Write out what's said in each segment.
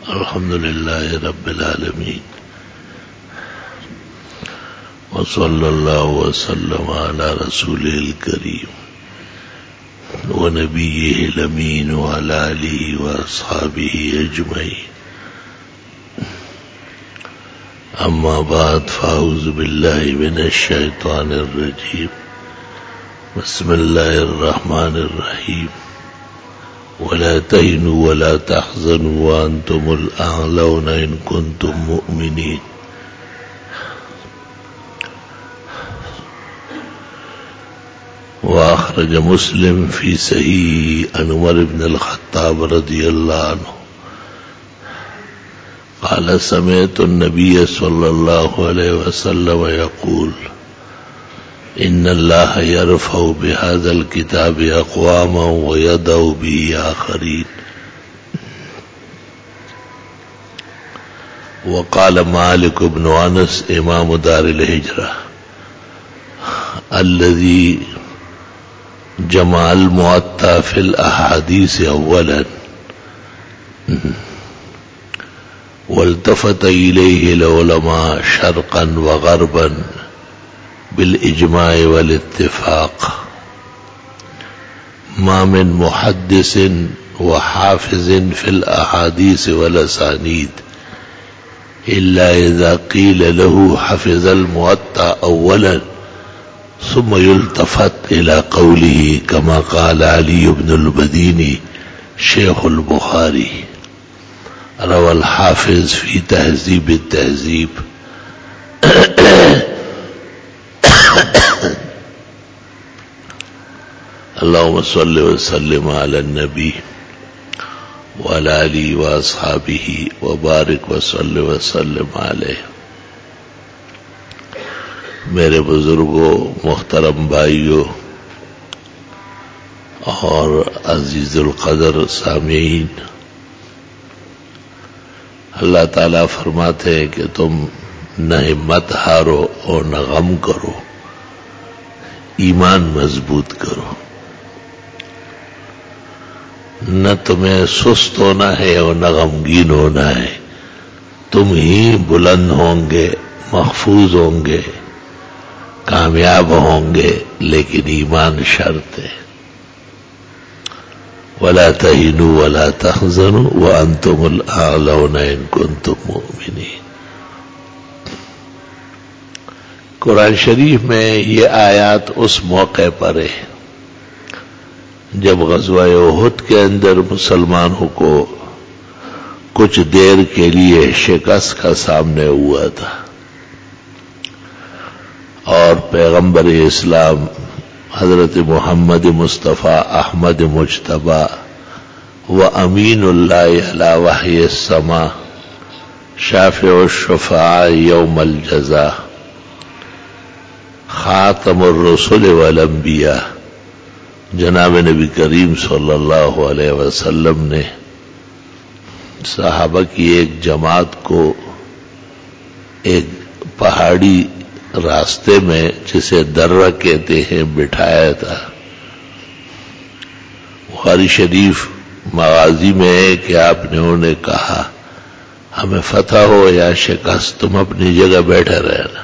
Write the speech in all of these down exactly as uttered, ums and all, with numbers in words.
الحمد لله رب العالمين وصلى الله وسلم على رسوله الكريم ونبيه الأمين وعلى آله وأصحابه أجمعين. أما بعد فأعوذ بالله من الشيطان الرجيم. بسم الله الرحمن الرحيم. ولا تهنوا ولا تحزنوا وأنتم الأعلون إن كنتم مؤمنين. وأخرج مسلم في صحيح عن عمر بن الخطاب رضي الله عنه قال سمعت النبي صلى الله عليه وسلم يقول إن الله يرفع بهذا الكتاب أقواما ويضع به آخرين. وقال مالك بن أنس إمام دار الهجرة الذي جمع الموطأ في الأحاديث أولا والتفت إليه العلماء شرقا وغربا بالإجماع والاتفاق ما من محدث وحافظ في الأحاديث والأسانيد إلا إذا قيل له حفظ الموطأ أولا ثم يلتفت إلى قوله كما قال علي بن المديني شيخ البخاري. روى الحافظ في تهذيب التهذيب. اللهم صل وسلم على النبي وعلى آله وأصحابه وبارك وصل وسلم عليه. میرے بزرگوں، محترم بھائیوں اور عزیز القدر سامعین، اللہ تعالیٰ فرماتے ہیں کہ تم نہ ہمت ہارو اور نہ غم کرو، ایمان مضبوط کرو. نہ تمہیں سست ہونا ہے اور نہ غمگین ہونا ہے، تم ہی بلند ہوں گے، محفوظ ہوں گے، کامیاب ہوں گے، لیکن ایمان شرط ہے. وَلَا تَهِنُوا وَلَا تَحْزَنُوا وَأَنْتُمُ الْأَعْلَوْنَ إِن كُنتُم مُّؤْمِنِينَ. قرآن شریف میں یہ آیات اس موقع پر ہے جب غزوہ احد کے اندر مسلمانوں کو کچھ دیر کے لیے شکست کا سامنا ہوا تھا، اور پیغمبر اسلام حضرت محمد مصطفیٰ احمد مجتبی و امین اللہ علی وحی السما شافع الشفعاء یوم الجزا خاتم الرسل والانبیاء جناب نبی کریم صلی اللہ علیہ وسلم نے صحابہ کی ایک جماعت کو ایک پہاڑی راستے میں، جسے درہ کہتے ہیں، بٹھایا تھا. بخاری شریف مغازی میں ہے کہ آپ نے انہیں کہا ہمیں فتح ہو یا شکست، تم اپنی جگہ بیٹھے رہنا.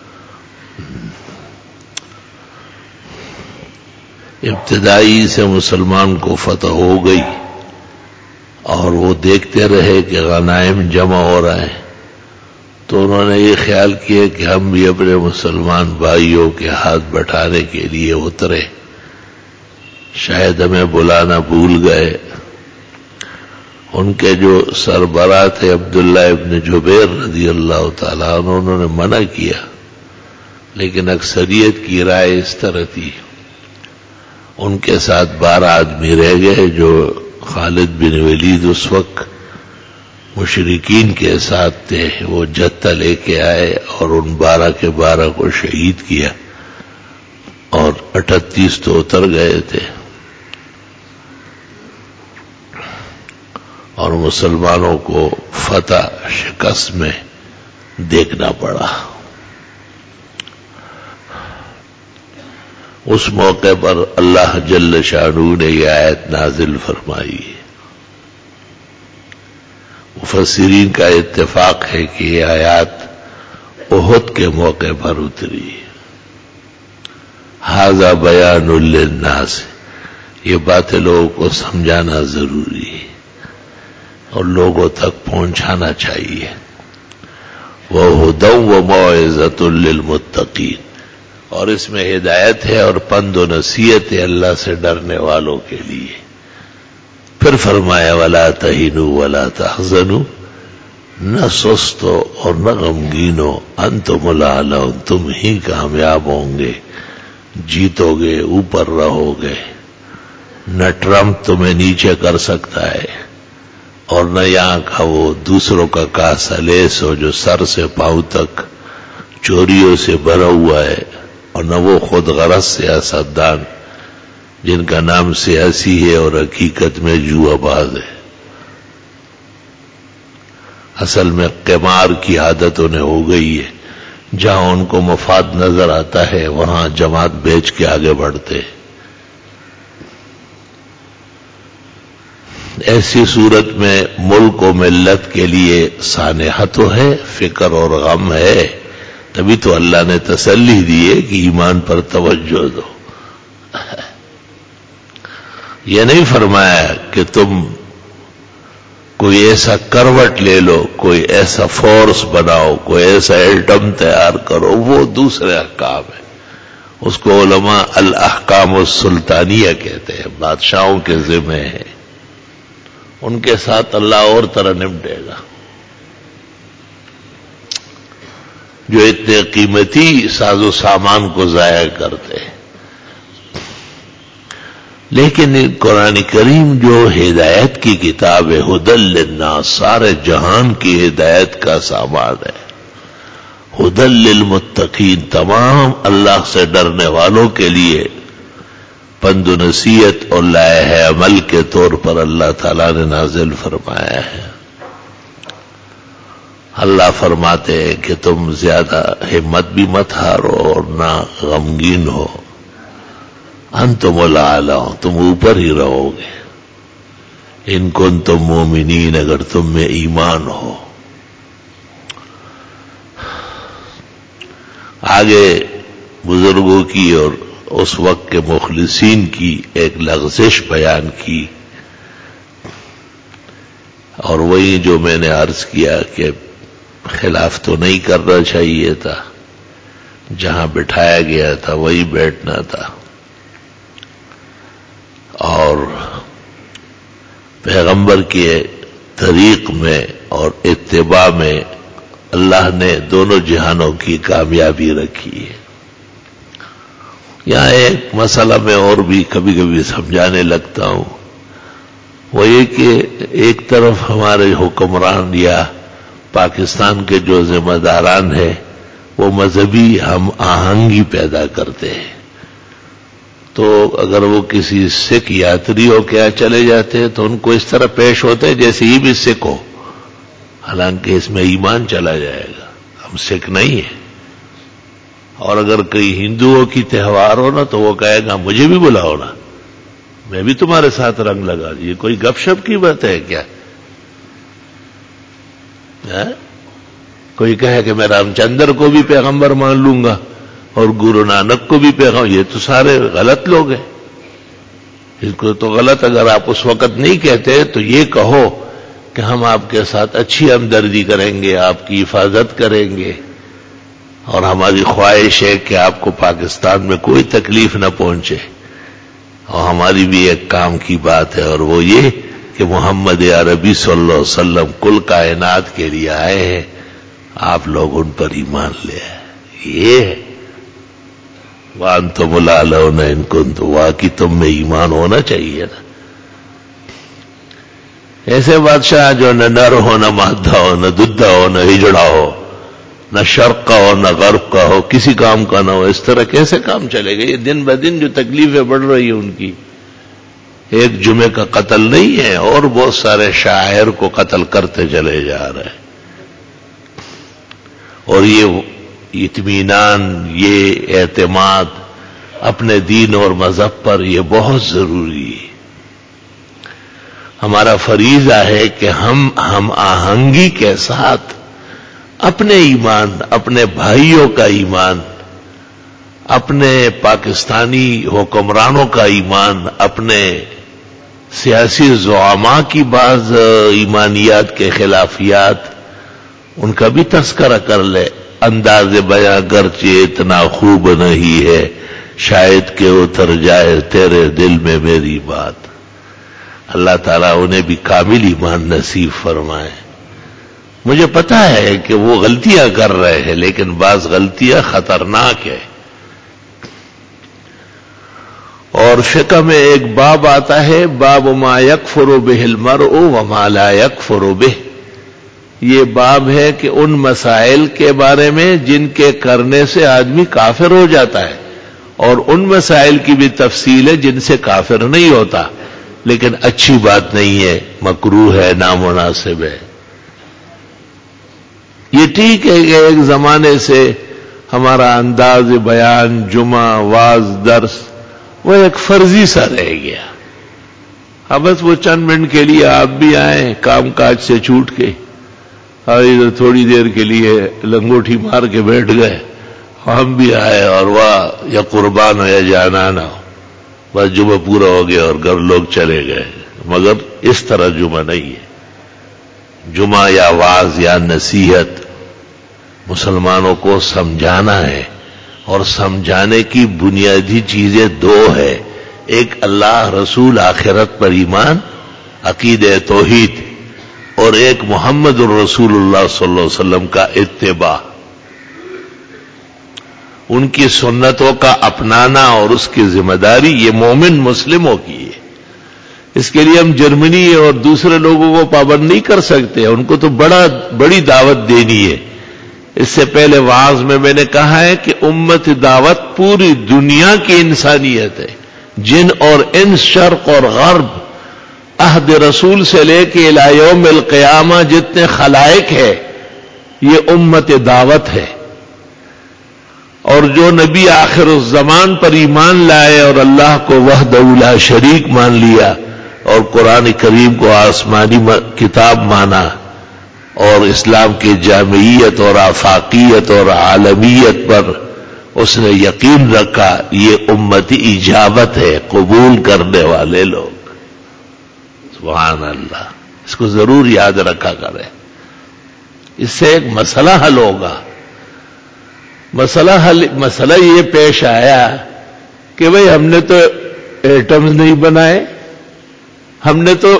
ابتدائی سے مسلمان کو فتح ہو گئی اور وہ دیکھتے رہے کہ غنائم جمع ہو رہا ہے، تو انہوں نے یہ خیال کیا کہ ہم بھی اپنے مسلمان بھائیوں کے ہاتھ بٹھانے کے لیے اترے، شاید ہمیں بلانا بھول گئے. ان کے جو سربراہ تھے عبداللہ ابن جبیر رضی اللہ تعالیٰ عنہ، انہوں نے منع کیا، لیکن اکثریت کی رائے اس طرح تھی. ان کے ساتھ بارہ آدمی رہ گئے جو خالد بن ولید اس وقت مشرکین کے ساتھ تھے. وہ جتھا لے کے آئے اور ان بارہ کے بارہ کو شہید کیا، اور اٹھتیس تو اتر گئے تھے، اور مسلمانوں کو فتح شکست میں دیکھنا پڑا. اس موقع پر اللہ جل شانہ نے یہ آیت نازل فرمائی. مفسرین کا اتفاق ہے کہ یہ آیات احد کے موقع پر اتری. ھذا بیان للناس، یہ باتیں لوگوں کو سمجھانا ضروری ہے اور لوگوں تک پہنچانا چاہیے. وَھُدًى وَمَوْعِظَةٌ لِّلْمُتَّقِينَ، اور اس میں ہدایت ہے اور پند و نصیحت ہے اللہ سے ڈرنے والوں کے لیے. پھر فرمایا وَلَا تَهِنُوا وَلَا تَحْزَنُوا، نہ سست ہو اور نہ غمگین ہو، أَنْتُمُ الْأَعْلَوْنَ، تم ہی کامیاب ہوں گے، جیتو گے، اوپر رہو گے. نہ ٹرمپ تمہیں نیچے کر سکتا ہے اور نہ یہاں کا وہ دوسروں کا کاسا لیس ہو جو سر سے پاؤں تک چوریوں سے بھرا ہوا ہے، اور نہ وہ خود غرض سیاستدان جن کا نام سیاسی ہے اور حقیقت میں جوا باز ہے. اصل میں قمار کی عادت انہیں ہو گئی ہے، جہاں ان کو مفاد نظر آتا ہے وہاں جماعت بیچ کے آگے بڑھتے. ایسی صورت میں ملک و ملت کے لیے سانحہ تو ہے، فکر اور غم ہے، تبھی تو اللہ نے تسلی دی ہے کہ ایمان پر توجہ دو. یہ نہیں فرمایا کہ تم کوئی ایسا کروٹ لے لو، کوئی ایسا فورس بناؤ، کوئی ایسا ایٹم تیار کرو، وہ دوسرے احکام ہے. اس کو علماء الاحکام السلطانیہ کہتے ہیں، بادشاہوں کے ذمہ ہے، ان کے ساتھ اللہ اور طرح نمٹے گا. جو اتنے قیمتی ساز و سامان کو ضائع کرتے ہیں. لیکن قرآن کریم جو ہدایت کی کتاب ہے، ھدی للناس، سارے جہان کی ہدایت کا سامان ہے. ھدی للمتقین، تمام اللہ سے ڈرنے والوں کے لیے پند و نصیحت اور لائحہ عمل کے طور پر اللہ تعالیٰ نے نازل فرمایا ہے. اللہ فرماتے ہیں کہ تم زیادہ ہمت بھی مت ہارو اور نہ غمگین ہو. انتم الاعلون، تم اوپر ہی رہو گے. ان کنتم مومنین، اگر تم میں ایمان ہو. آگے بزرگوں کی اور اس وقت کے مخلصین کی ایک لغزش بیان کی، اور وہی جو میں نے عرض کیا کہ خلاف تو نہیں کرنا چاہیے تھا، جہاں بٹھایا گیا تھا وہی بیٹھنا تھا. اور پیغمبر کے طریق میں اور اتباع میں اللہ نے دونوں جہانوں کی کامیابی رکھی ہے. یہاں ایک مسئلہ میں اور بھی کبھی کبھی سمجھانے لگتا ہوں، وہ یہ کہ ایک طرف ہمارے حکمران یا پاکستان کے جو ذمہ داران ہیں وہ مذہبی ہم آہنگی پیدا کرتے ہیں. تو اگر وہ کسی سکھ یاتری ہو کیا چلے جاتے ہیں تو ان کو اس طرح پیش ہوتے ہیں جیسے یہ بھی سکھ ہو، حالانکہ اس میں ایمان چلا جائے گا، ہم سکھ نہیں ہیں. اور اگر کوئی ہندوؤں کی تہوار ہو نا تو وہ کہے گا مجھے بھی بلاؤ نا، میں بھی تمہارے ساتھ رنگ لگا. یہ کوئی گپ شپ کی بات ہے کیا؟ کوئی کہے کہ میں رام چندر کو بھی پیغمبر مان لوں گا اور گرو نانک کو بھی پیغمبر، یہ تو سارے غلط لوگ ہیں. اس کو تو غلط اگر آپ اس وقت نہیں کہتے تو یہ کہو کہ ہم آپ کے ساتھ اچھی ہمدردی کریں گے، آپ کی حفاظت کریں گے، اور ہماری خواہش ہے کہ آپ کو پاکستان میں کوئی تکلیف نہ پہنچے. اور ہماری بھی ایک کام کی بات ہے، اور وہ یہ کہ محمد عربی صلی اللہ علیہ وسلم کل کائنات کے لیے آئے ہیں، آپ لوگ ان پر ایمان لے آئے. یہ ہے وَأَنْتُمُ الْأَعْلَوْنَ إِن كُنتُم، واقعی تم میں ایمان ہونا چاہیے نا. ایسے بادشاہ جو نہ نر ہو، نہ مادہ ہو، نہ ددھا ہو، نہ ہجڑا ہو، نہ شرق کا ہو، نہ غرب کا ہو، کسی کام کا نہ ہو، اس طرح کیسے کام چلے گا؟ یہ دن بدن جو تکلیفیں بڑھ رہی ہیں ان کی، ایک جمعے کا قتل نہیں ہے، اور بہت سارے شاعر کو قتل کرتے چلے جا رہے ہیں. اور یہ اطمینان، یہ اعتماد اپنے دین اور مذہب پر، یہ بہت ضروری ہے. ہمارا فریضہ ہے کہ ہم ہم آہنگی کے ساتھ اپنے ایمان، اپنے بھائیوں کا ایمان، اپنے پاکستانی حکمرانوں کا ایمان، اپنے سیاسی زعماء کی بعض ایمانیات کے خلافیات، ان کا بھی تذکرہ کر لے. انداز بیاں گرچہ اتنا خوب نہیں ہے، شاید کہ اتر جائے تیرے دل میں میری بات. اللہ تعالیٰ انہیں بھی کامل ایمان نصیب فرمائے. مجھے پتا ہے کہ وہ غلطیاں کر رہے ہیں، لیکن بعض غلطیاں خطرناک ہیں. اور فقہ میں ایک باب آتا ہے، باب ما یکفر بہ المرء وما لا یکفر بہ. یہ باب ہے کہ ان مسائل کے بارے میں جن کے کرنے سے آدمی کافر ہو جاتا ہے، اور ان مسائل کی بھی تفصیل ہے جن سے کافر نہیں ہوتا، لیکن اچھی بات نہیں ہے، مکروہ ہے، نامناسب ہے. یہ ٹھیک ہے کہ ایک زمانے سے ہمارا انداز بیان، جمعہ، واعظ، درس وہ ایک فرضی سا رہ گیا. اب بس وہ چند منٹ کے لیے آپ بھی آئیں کام کاج سے چھوٹ کے، اور ادھر تھوڑی دیر کے لیے لنگوٹی مار کے بیٹھ گئے، ہم بھی آئے اور واہ یا قربان ہو یا جانانا ہو، بس جمعہ پورا ہو گیا اور گھر لوگ چلے گئے. مگر اس طرح جمعہ نہیں ہے. جمعہ یا واعظ یا نصیحت مسلمانوں کو سمجھانا ہے، اور سمجھانے کی بنیادی چیزیں دو ہے. ایک اللہ، رسول، آخرت پر ایمان، عقیدہ توحید، اور ایک محمد الرسول اللہ صلی اللہ علیہ وسلم کا اتباع، ان کی سنتوں کا اپنانا اور اس کی ذمہ داری یہ مومن مسلموں کی ہے. اس کے لیے ہم جرمنی اور دوسرے لوگوں کو پابند نہیں کر سکتے، ان کو تو بڑا بڑی دعوت دینی ہے. اس سے پہلے واعظ میں میں نے کہا ہے کہ امت دعوت پوری دنیا کی انسانیت ہے، جن اور انس، شرق اور غرب، عہد رسول سے لے کے الی یوم القیامہ جتنے خلائق ہے، یہ امت دعوت ہے. اور جو نبی آخر الزمان پر ایمان لائے اور اللہ کو وحدہ لا شریک مان لیا اور قرآن کریم کو آسمانی کتاب مانا اور اسلام کی جامعیت اور آفاقیت اور عالمیت پر اس نے یقین رکھا، یہ امتی اجابت ہے، قبول کرنے والے لوگ. سبحان اللہ، اس کو ضرور یاد رکھا کریں. اس سے ایک مسئلہ حل ہوگا. مسئلہ حل مسئلہ یہ پیش آیا کہ بھئی ہم نے تو ایٹمز نہیں بنائے، ہم نے تو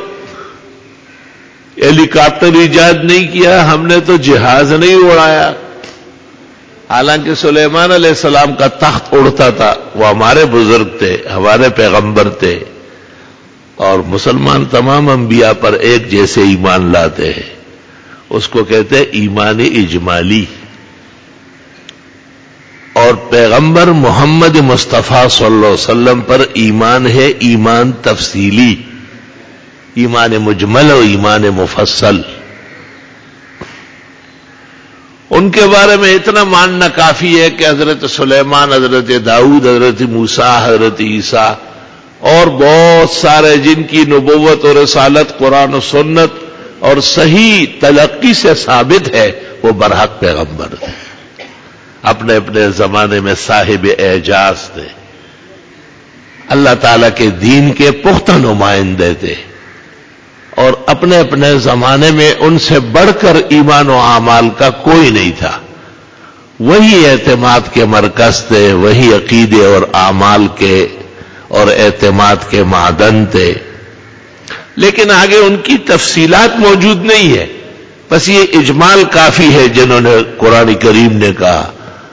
ہیلی کاپٹر ایجاد نہیں کیا، ہم نے تو جہاز نہیں اڑایا. حالانکہ سلیمان علیہ السلام کا تخت اڑتا تھا، وہ ہمارے بزرگ تھے، ہمارے پیغمبر تھے. اور مسلمان تمام انبیاء پر ایک جیسے ایمان لاتے ہیں، اس کو کہتے ہیں ایمان اجمالی. اور پیغمبر محمد مصطفیٰ صلی اللہ علیہ وسلم پر ایمان ہے ایمان تفصیلی، ایمان مجمل و ایمان مفصل. ان کے بارے میں اتنا ماننا کافی ہے کہ حضرت سلیمان، حضرت داؤد، حضرت موسیٰ، حضرت عیسیٰ اور بہت سارے جن کی نبوت اور رسالت قرآن و سنت اور صحیح تلقی سے ثابت ہے، وہ برحق پیغمبر تھے، اپنے اپنے زمانے میں صاحب اعجاز تھے، اللہ تعالی کے دین کے پختہ نمائندے تھے، اور اپنے اپنے زمانے میں ان سے بڑھ کر ایمان و اعمال کا کوئی نہیں تھا. وہی اعتماد کے مرکز تھے، وہی عقیدے اور اعمال کے اور اعتماد کے معدن تھے. لیکن آگے ان کی تفصیلات موجود نہیں ہے. بس یہ اجمال کافی ہے جنہوں نے قرآن کریم نے کہا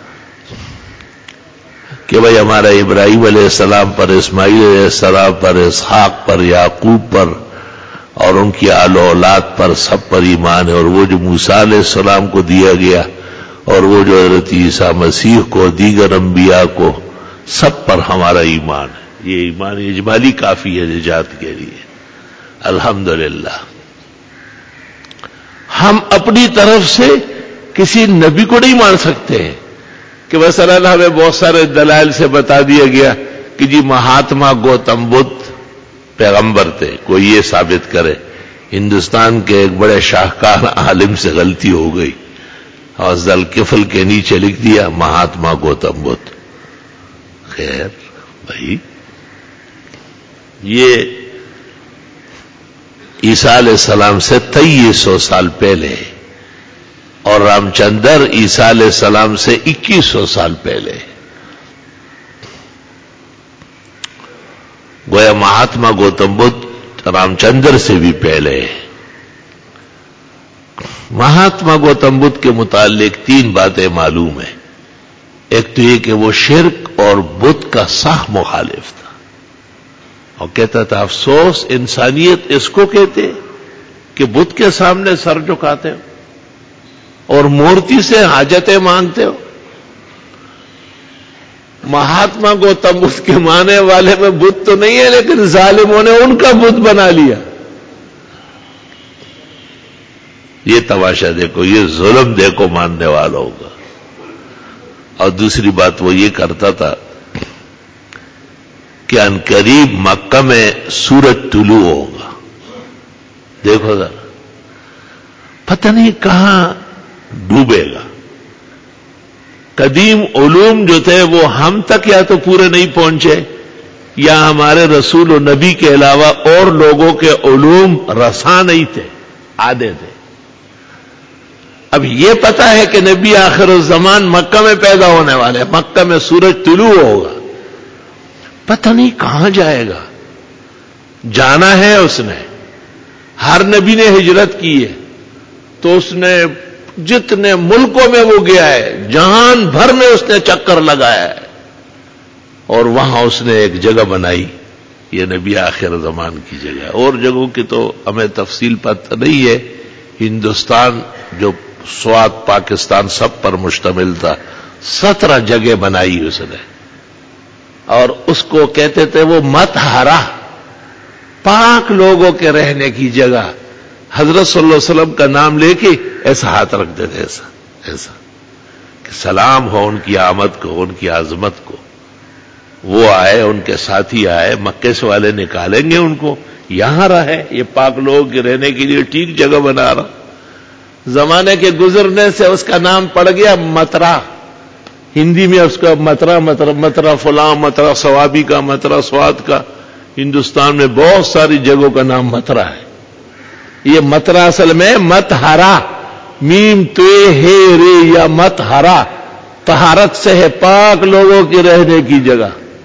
کہ بھئی ہمارا ابراہیم علیہ السلام پر، اسماعیل علیہ السلام پر، اسحاق پر، یعقوب پر اور ان کی آل و اولاد پر سب پر ایمان ہے. اور وہ جو موسیٰ علیہ السلام کو دیا گیا اور وہ جو حضرت عیسیٰ مسیح کو، دیگر انبیاء کو، سب پر ہمارا ایمان ہے. یہ ایمان اجمالی کافی ہے نجات کے لیے. الحمدللہ ہم اپنی طرف سے کسی نبی کو نہیں مان سکتے ہیں کہ مثلا ہمیں بہت سارے دلائل سے بتا دیا گیا کہ جی مہاتما گوتم بدھ پیغمبر تھے، کوئی یہ ثابت کرے۔ ہندوستان کے ایک بڑے شاہکار عالم سے غلطی ہو گئی اور ذوالکفل کے نیچے لکھ دیا مہاتما گوتم بدھ۔ خیر بھائی، یہ عیسیٰ علیہ السلام سے تیئیس سو سال پہلے اور رام چندر عیسیٰ علیہ السلام سے اکیس سو سال پہلے۔ گویا مہاتما گوتم بدھ رام چندر سے بھی پہلے۔ مہاتما گوتم بدھ کے متعلق تین باتیں معلوم ہیں۔ ایک تو یہ کہ وہ شرک اور بدھ کا صح مخالف تھا اور کہتا تھا افسوس انسانیت اس کو کہتے کہ بدھ کے سامنے سر جھکاتے ہو اور مورتی سے حاجتیں مانگتے ہو۔ مہاتما گوتم بدھ کے ماننے والے میں بدھ تو نہیں ہے، لیکن ظالموں نے ان کا بدھ بنا لیا۔ یہ تماشا دیکھو، یہ ظلم دیکھو ماننے والوں کا۔ اور دوسری بات وہ یہ کرتا تھا کہ ان قریب مکہ میں سورج طلوع ہوگا، دیکھو ذرا پتہ نہیں کہاں ڈوبے گا۔ قدیم علوم جو تھے وہ ہم تک یا تو پورے نہیں پہنچے یا ہمارے رسول و نبی کے علاوہ اور لوگوں کے علوم رساں نہیں تھے، آدھے تھے۔ اب یہ پتا ہے کہ نبی آخر الزمان مکہ میں پیدا ہونے والے، مکہ میں سورج طلوع ہوگا، پتہ نہیں کہاں جائے گا۔ جانا ہے اس نے، ہر نبی نے ہجرت کی ہے تو اس نے جتنے ملکوں میں وہ گیا ہے جہان بھر میں اس نے چکر لگایا ہے اور وہاں اس نے ایک جگہ بنائی، یہ نبی آخر زمان کی جگہ۔ اور جگہوں کی تو ہمیں تفصیل پتہ نہیں ہے۔ ہندوستان جو سوات پاکستان سب پر مشتمل تھا، سترہ جگہ بنائی اس نے اور اس کو کہتے تھے وہ مت ہرا، پاک لوگوں کے رہنے کی جگہ۔ حضرت صلی اللہ علیہ وسلم کا نام لے کے ایسا ہاتھ رکھتے تھے، ایسا ایسا کہ سلام ہو ان کی آمد کو، ان کی عظمت کو۔ وہ آئے، ان کے ساتھی آئے، مکے سے والے نکالیں گے ان کو، یہاں رہے، یہ پاک لوگوں کے رہنے کے لیے ٹھیک جگہ بنا رہا۔ زمانے کے گزرنے سے اس کا نام پڑ گیا مترا، ہندی میں اس کا مترا مترا مترا فلاں، مترا ثوابی کا، مترا سوات کا۔ ہندوستان میں بہت ساری جگہوں کا نام مترا ہے۔ یہ مترا اصل میں مت ہرا، میم تو ہے رے یا مت ہرا، طہارت سے ہے، پاک لوگوں کی رہنے کی جگہ۔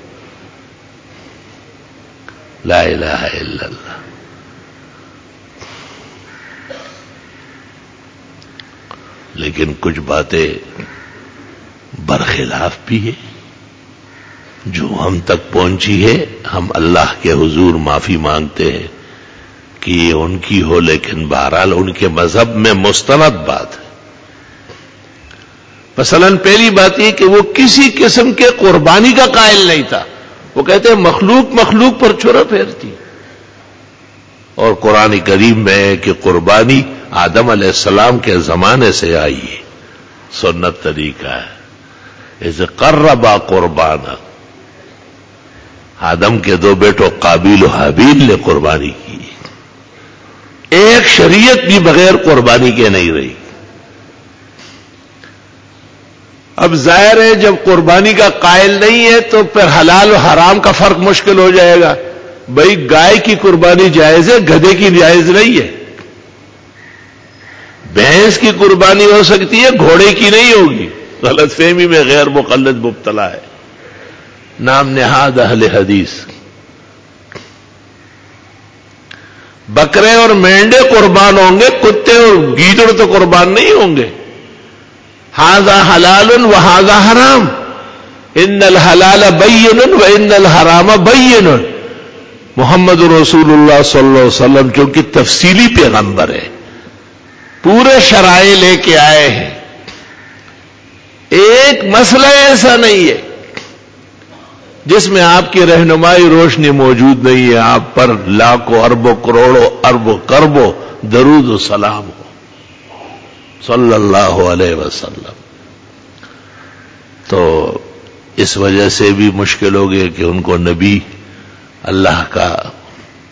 لا الہ الا اللہ۔ لیکن کچھ باتیں برخلاف بھی ہے جو ہم تک پہنچی ہے۔ ہم اللہ کے حضور معافی مانگتے ہیں کہ یہ ان کی ہو، لیکن بہرحال ان کے مذہب میں مستند بات ہے۔ مثلا پہلی بات یہ کہ وہ کسی قسم کے قربانی کا قائل نہیں تھا۔ وہ کہتے ہیں مخلوق مخلوق پر چھرا پھیرتی، اور قرآن کریم میں ہے کہ قربانی آدم علیہ السلام کے زمانے سے آئی ہے، سنت طریقہ ہے۔ اسے قربا قربانا، آدم کے دو بیٹوں قابیل و حابیل نے قربانی کی، ایک شریعت بھی بغیر قربانی کے نہیں رہی۔ اب ظاہر ہے جب قربانی کا قائل نہیں ہے تو پھر حلال و حرام کا فرق مشکل ہو جائے گا۔ بھئی گائے کی قربانی جائز ہے، گدھے کی جائز نہیں ہے۔ بھینس کی قربانی ہو سکتی ہے، گھوڑے کی نہیں ہوگی۔ غلط فہمی میں غیر مقلد مبتلا ہے، نام نہاد اہل حدیث۔ بکرے اور مینڈے قربان ہوں گے، کتے اور گیدڑ تو قربان نہیں ہوں گے۔ ھذا حلال و ھذا حرام، ان الحلال بین و ان الحرام بین۔ محمد رسول اللہ صلی اللہ علیہ وسلم چونکہ تفصیلی پیغمبر ہے، پورے شرائع لے کے آئے ہیں، ایک مسئلہ ایسا نہیں ہے جس میں آپ کی رہنمائی روشنی موجود نہیں ہے۔ آپ پر لاکھوں اربوں کروڑوں اربوں کربوں درود و سلام ہو صلی اللہ علیہ وسلم۔ تو اس وجہ سے بھی مشکل ہو گیا کہ ان کو نبی اللہ کا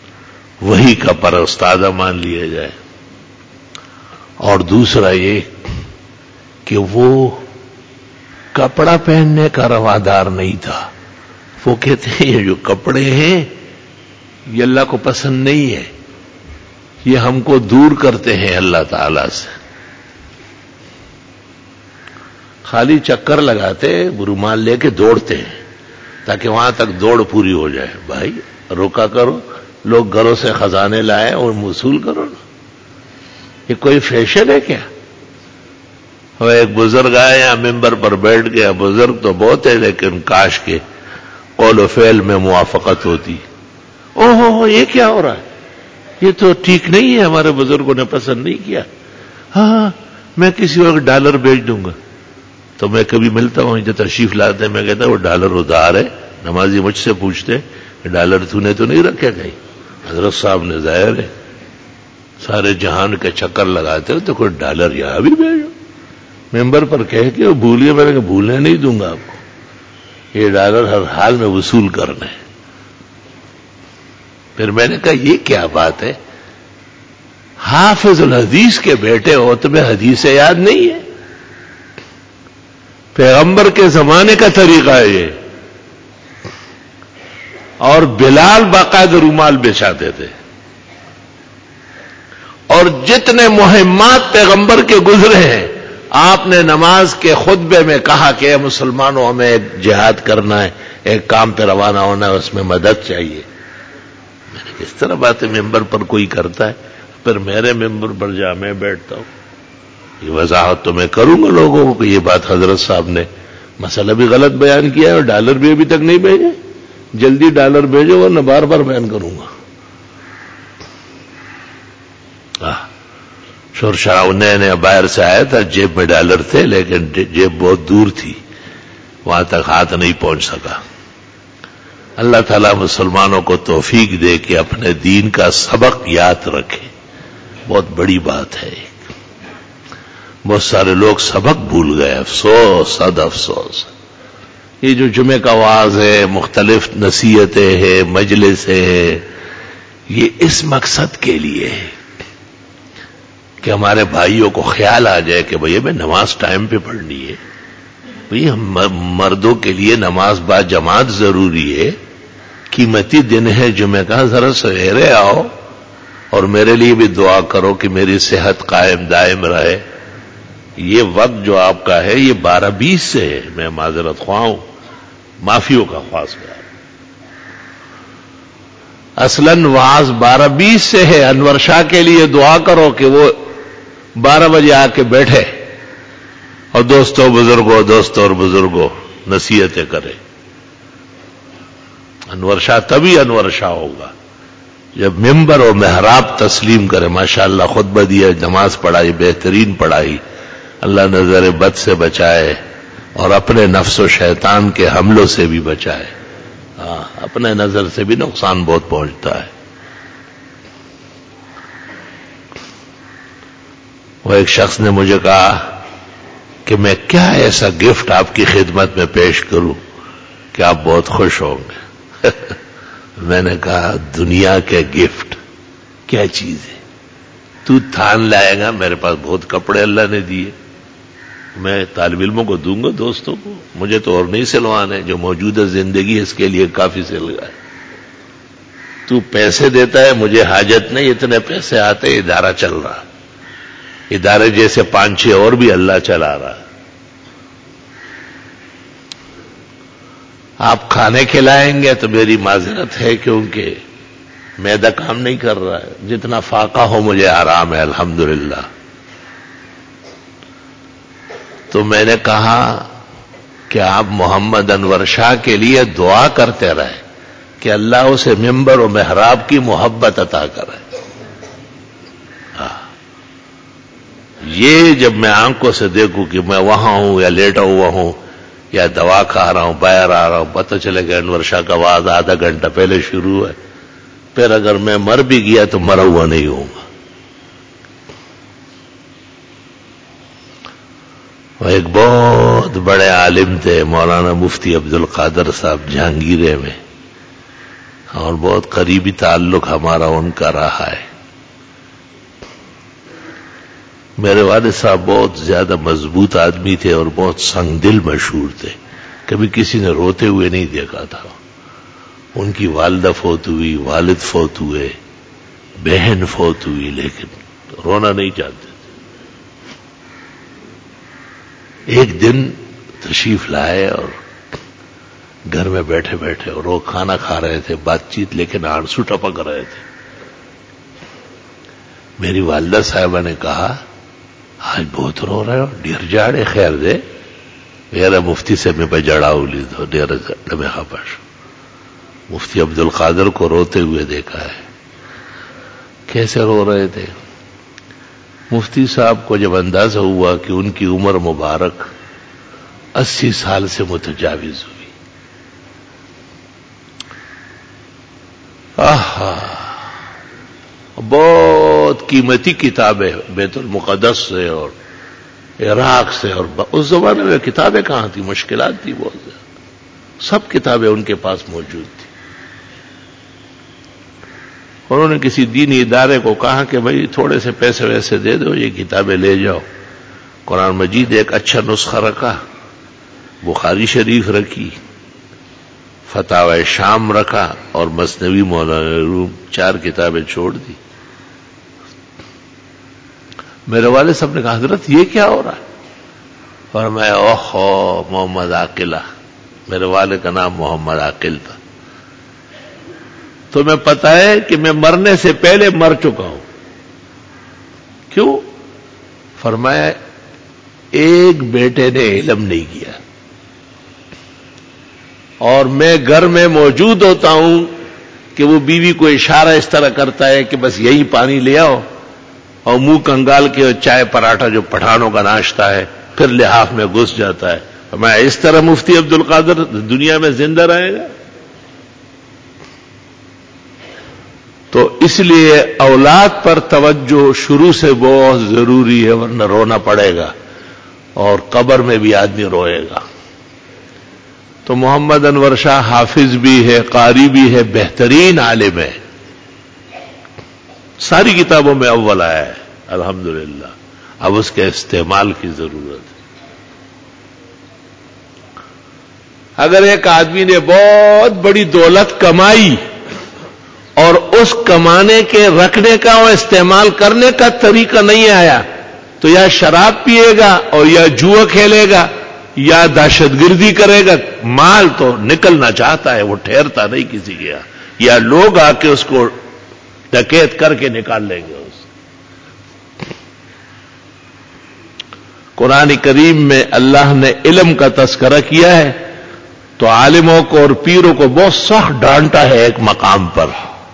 وہی کا پرستادہ مان لیا جائے. اور دوسرا یہ کہ وہ کپڑا پہننے کا روادار نہیں تھا. وہ کہتے ہیں یہ جو کپڑے ہیں یہ اللہ کو پسند نہیں ہے، یہ ہم کو دور کرتے ہیں اللہ تعالی سے. خالی چکر لگاتے رومال لے کے دوڑتے ہیں تاکہ وہاں تک دوڑ پوری ہو جائے. بھائی روکا کرو، لوگ گھروں سے خزانے لائے اور وصول کرو نا. یہ کوئی فیشن ہے کیا؟ وہ ایک بزرگ آئے یہاں ممبر پر بیٹھ گیا. بزرگ تو بہت ہے لیکن کاش کے قول و فعل میں موافقت ہوتی. او ہو ہو یہ کیا ہو رہا ہے؟ یہ تو ٹھیک نہیں ہے، ہمارے بزرگوں نے پسند نہیں کیا. ہاں ہاں میں کسی وقت ڈالر بھیج دوں گا. تو میں کبھی ملتا ہوں جو تشریف لاتے ہیں، میں کہتا ہوں وہ ڈالر ادھار ہے. نمازی مجھ سے پوچھتے کہ ڈالر تو نے تو نہیں رکھے کہیں؟ حضرت صاحب نے ظاہر ہے سارے جہان کے چکر لگاتے ہو تو کوئی ڈالر یہاں بھی بھیجو. ممبر پر کہہ کے وہ بھولیے، میں نے کہا بھولنے نہیں دوں گا آپ کو، یہ ڈالر ہر حال میں وصول کرنا ہے. پھر میں نے کہا یہ کیا بات ہے؟ حافظ الحدیث کے بیٹے ہو تمہیں حدیث یاد نہیں ہے؟ پیغمبر کے زمانے کا طریقہ ہے یہ. اور بلال باقاعدہ رومال بچھاتے تھے. اور جتنے مہمات پیغمبر کے گزرے ہیں آپ نے نماز کے خطبے میں کہا کہ اے مسلمانوں ہمیں ایک جہاد کرنا ہے، ایک کام پہ روانہ ہونا ہے، اس میں مدد چاہیے. میں نے کس طرح باتیں ممبر پر کوئی کرتا ہے؟ پھر میرے ممبر پر جا میں بیٹھتا ہوں. یہ وضاحت تو میں کروں گا لوگوں کو کہ یہ بات حضرت صاحب نے مسئلہ بھی غلط بیان کیا ہے اور ڈالر بھی ابھی تک نہیں بھیجے. جلدی ڈالر بھیجو ورنہ بار بار بیان کروں گا. شور شراب نئے نئے باہر سے آیا تھا، جیب میں ڈالر تھے لیکن جیب بہت دور تھی، وہاں تک ہاتھ نہیں پہنچ سکا. اللہ تعالیٰ مسلمانوں کو توفیق دے کہ اپنے دین کا سبق یاد رکھے. بہت بڑی بات ہے. بہت سارے لوگ سبق بھول گئے، افسوس صد افسوس. یہ جو جمعہ کا واعظ ہے، مختلف نصیحتیں ہیں، مجلسیں ہیں، یہ اس مقصد کے لیے ہے کہ ہمارے بھائیوں کو خیال آ جائے کہ بھئی میں نماز ٹائم پہ پڑھنی ہے. بھئی ہم مردوں کے لیے نماز با جماعت ضروری ہے. قیمتی دن ہے جمعہ کا، ذرا سویرے آؤ اور میرے لیے بھی دعا کرو کہ میری صحت قائم دائم رہے. یہ وقت جو آپ کا ہے یہ بارہ بیس سے ہے. میں معذرت خواہ ہوں، معافیوں کا خواص ہے. اصلاً واعظ بارہ بیس سے ہے. انور شاہ کے لیے دعا کرو کہ وہ بارہ بجے آ کے بیٹھے اور دوستوں بزرگوں دوستوں اور بزرگوں نصیحتیں کرے. انور شاہ تبھی انور شاہ ہوگا جب ممبر و محراب تسلیم کرے. ماشاءاللہ خطبہ دیا، نماز پڑھائی، بہترین پڑھائی. اللہ نظر بد سے بچائے اور اپنے نفس و شیطان کے حملوں سے بھی بچائے. ہاں اپنے نظر سے بھی نقصان بہت پہنچتا ہے. وہ ایک شخص نے مجھے کہا کہ میں کیا ایسا گفٹ آپ کی خدمت میں پیش کروں کہ آپ بہت خوش ہوں گے. میں نے کہا دنیا کے گفٹ کیا چیز ہے؟ تو تھان لائے گا، میرے پاس بہت کپڑے اللہ نے دیے، میں طالب علموں کو دوں گا، دوستوں کو. مجھے تو اور نہیں سلوانے، جو موجودہ زندگی ہے اس کے لیے کافی سل گئے. تو پیسے دیتا ہے، مجھے حاجت نہیں. اتنے پیسے آتے ادارہ چل رہا، ادارے جیسے پانچ چھ اور بھی اللہ چلا رہا. آپ کھانے کھلائیں گے تو میری معذرت ہے کیونکہ معدہ کام نہیں کر رہا ہے. جتنا فاقہ ہو مجھے آرام ہے الحمدللہ. تو میں نے کہا کہ آپ محمد انور شاہ کے لیے دعا کرتے رہے کہ اللہ اسے ممبر و محراب کی محبت عطا کرے. یہ جب میں آنکھوں سے دیکھوں کہ میں وہاں ہوں یا لیٹا ہوا ہوں یا دوا کھا رہا ہوں، باہر آ رہا ہوں، پتہ چلے کہ انور شاہ کا واعظ آدھا گھنٹہ پہلے شروع ہے. پھر اگر میں مر بھی گیا تو مرا ہوا نہیں ہوں گا. وہ ایک بہت بڑے عالم تھے مولانا مفتی عبد القادر صاحب جہانگیرے میں. اور بہت قریبی تعلق ہمارا ان کا رہا ہے. میرے والد صاحب بہت زیادہ مضبوط آدمی تھے اور بہت سنگ دل مشہور تھے. کبھی کسی نے روتے ہوئے نہیں دیکھا تھا. ان کی والدہ فوت ہوئی، والد فوت ہوئے، بہن فوت ہوئی، لیکن رونا نہیں چاہتے تھے. ایک دن تشریف لائے اور گھر میں بیٹھے بیٹھے اور وہ کھانا کھا رہے تھے، بات چیت، لیکن آنسو ٹپک رہے تھے. میری والدہ صاحبہ نے کہا آج بہت رو رہے ہو، ڈیر جاڑے خیر دے میرا مفتی سے میں پہ جڑاؤ لی دو ڈیر میں خپش. مفتی عبد القادر کو روتے ہوئے دیکھا ہے. کیسے رو رہے تھے؟ مفتی صاحب کو جب اندازہ ہوا کہ ان کی عمر مبارک اسی سال سے متجاوز ہوئی. آہا، بہت قیمتی کتابیں بیت المقدس سے اور عراق سے، اور اس زمانے میں کتابیں کہاں تھی، مشکلات تھی بہت زیادہ. سب کتابیں ان کے پاس موجود تھی. انہوں نے کسی دینی ادارے کو کہا کہ بھئی تھوڑے سے پیسے ویسے دے دو، یہ کتابیں لے جاؤ. قرآن مجید ایک اچھا نسخہ رکھا، بخاری شریف رکھی، فتاوی شام رکھا، اور مثنوی مولانا روم، چار کتابیں چھوڑ دی. میرے والد صاحب نے کہا حضرت یہ کیا ہو رہا ہے؟ اور میں اوہو محمد عاقلہ، میرے والد کا نام محمد عاقل تھا. تمہیں پتہ ہے کہ میں مرنے سے پہلے مر چکا ہوں. کیوں؟ فرمایا ایک بیٹے نے علم نہیں کیا، اور میں گھر میں موجود ہوتا ہوں کہ وہ بیوی کو اشارہ اس طرح کرتا ہے کہ بس یہی پانی لے آؤ، اور منہ کنگال کے چائے پراٹھا جو پٹھانوں کا ناشتہ ہے پھر لحاف میں گھس جاتا ہے. میں اس طرح مفتی عبد القادر دنیا میں زندہ رہے گا؟ تو اس لیے اولاد پر توجہ شروع سے بہت ضروری ہے، ورنہ رونا پڑے گا اور قبر میں بھی آدمی روئے گا. تو محمد انور شاہ حافظ بھی ہے، قاری بھی ہے، بہترین عالم ہے، ساری کتابوں میں اول آیا ہے الحمدللہ. اب اس کے استعمال کی ضرورت ہے. اگر ایک آدمی نے بہت بڑی دولت کمائی اور اس کمانے کے رکھنے کا اور استعمال کرنے کا طریقہ نہیں آیا، تو یا شراب پیے گا اور یا جوا کھیلے گا یا دہشت گردی کرے گا. مال تو نکلنا چاہتا ہے، وہ ٹھہرتا نہیں کسی کے یہاں، یا لوگ آ کے اس کو ڈکیت کر کے نکال لیں گے. اس قرآن کریم میں اللہ نے علم کا تذکرہ کیا ہے تو عالموں کو اور پیروں کو بہت سخت ڈانٹا ہے ایک مقام پر.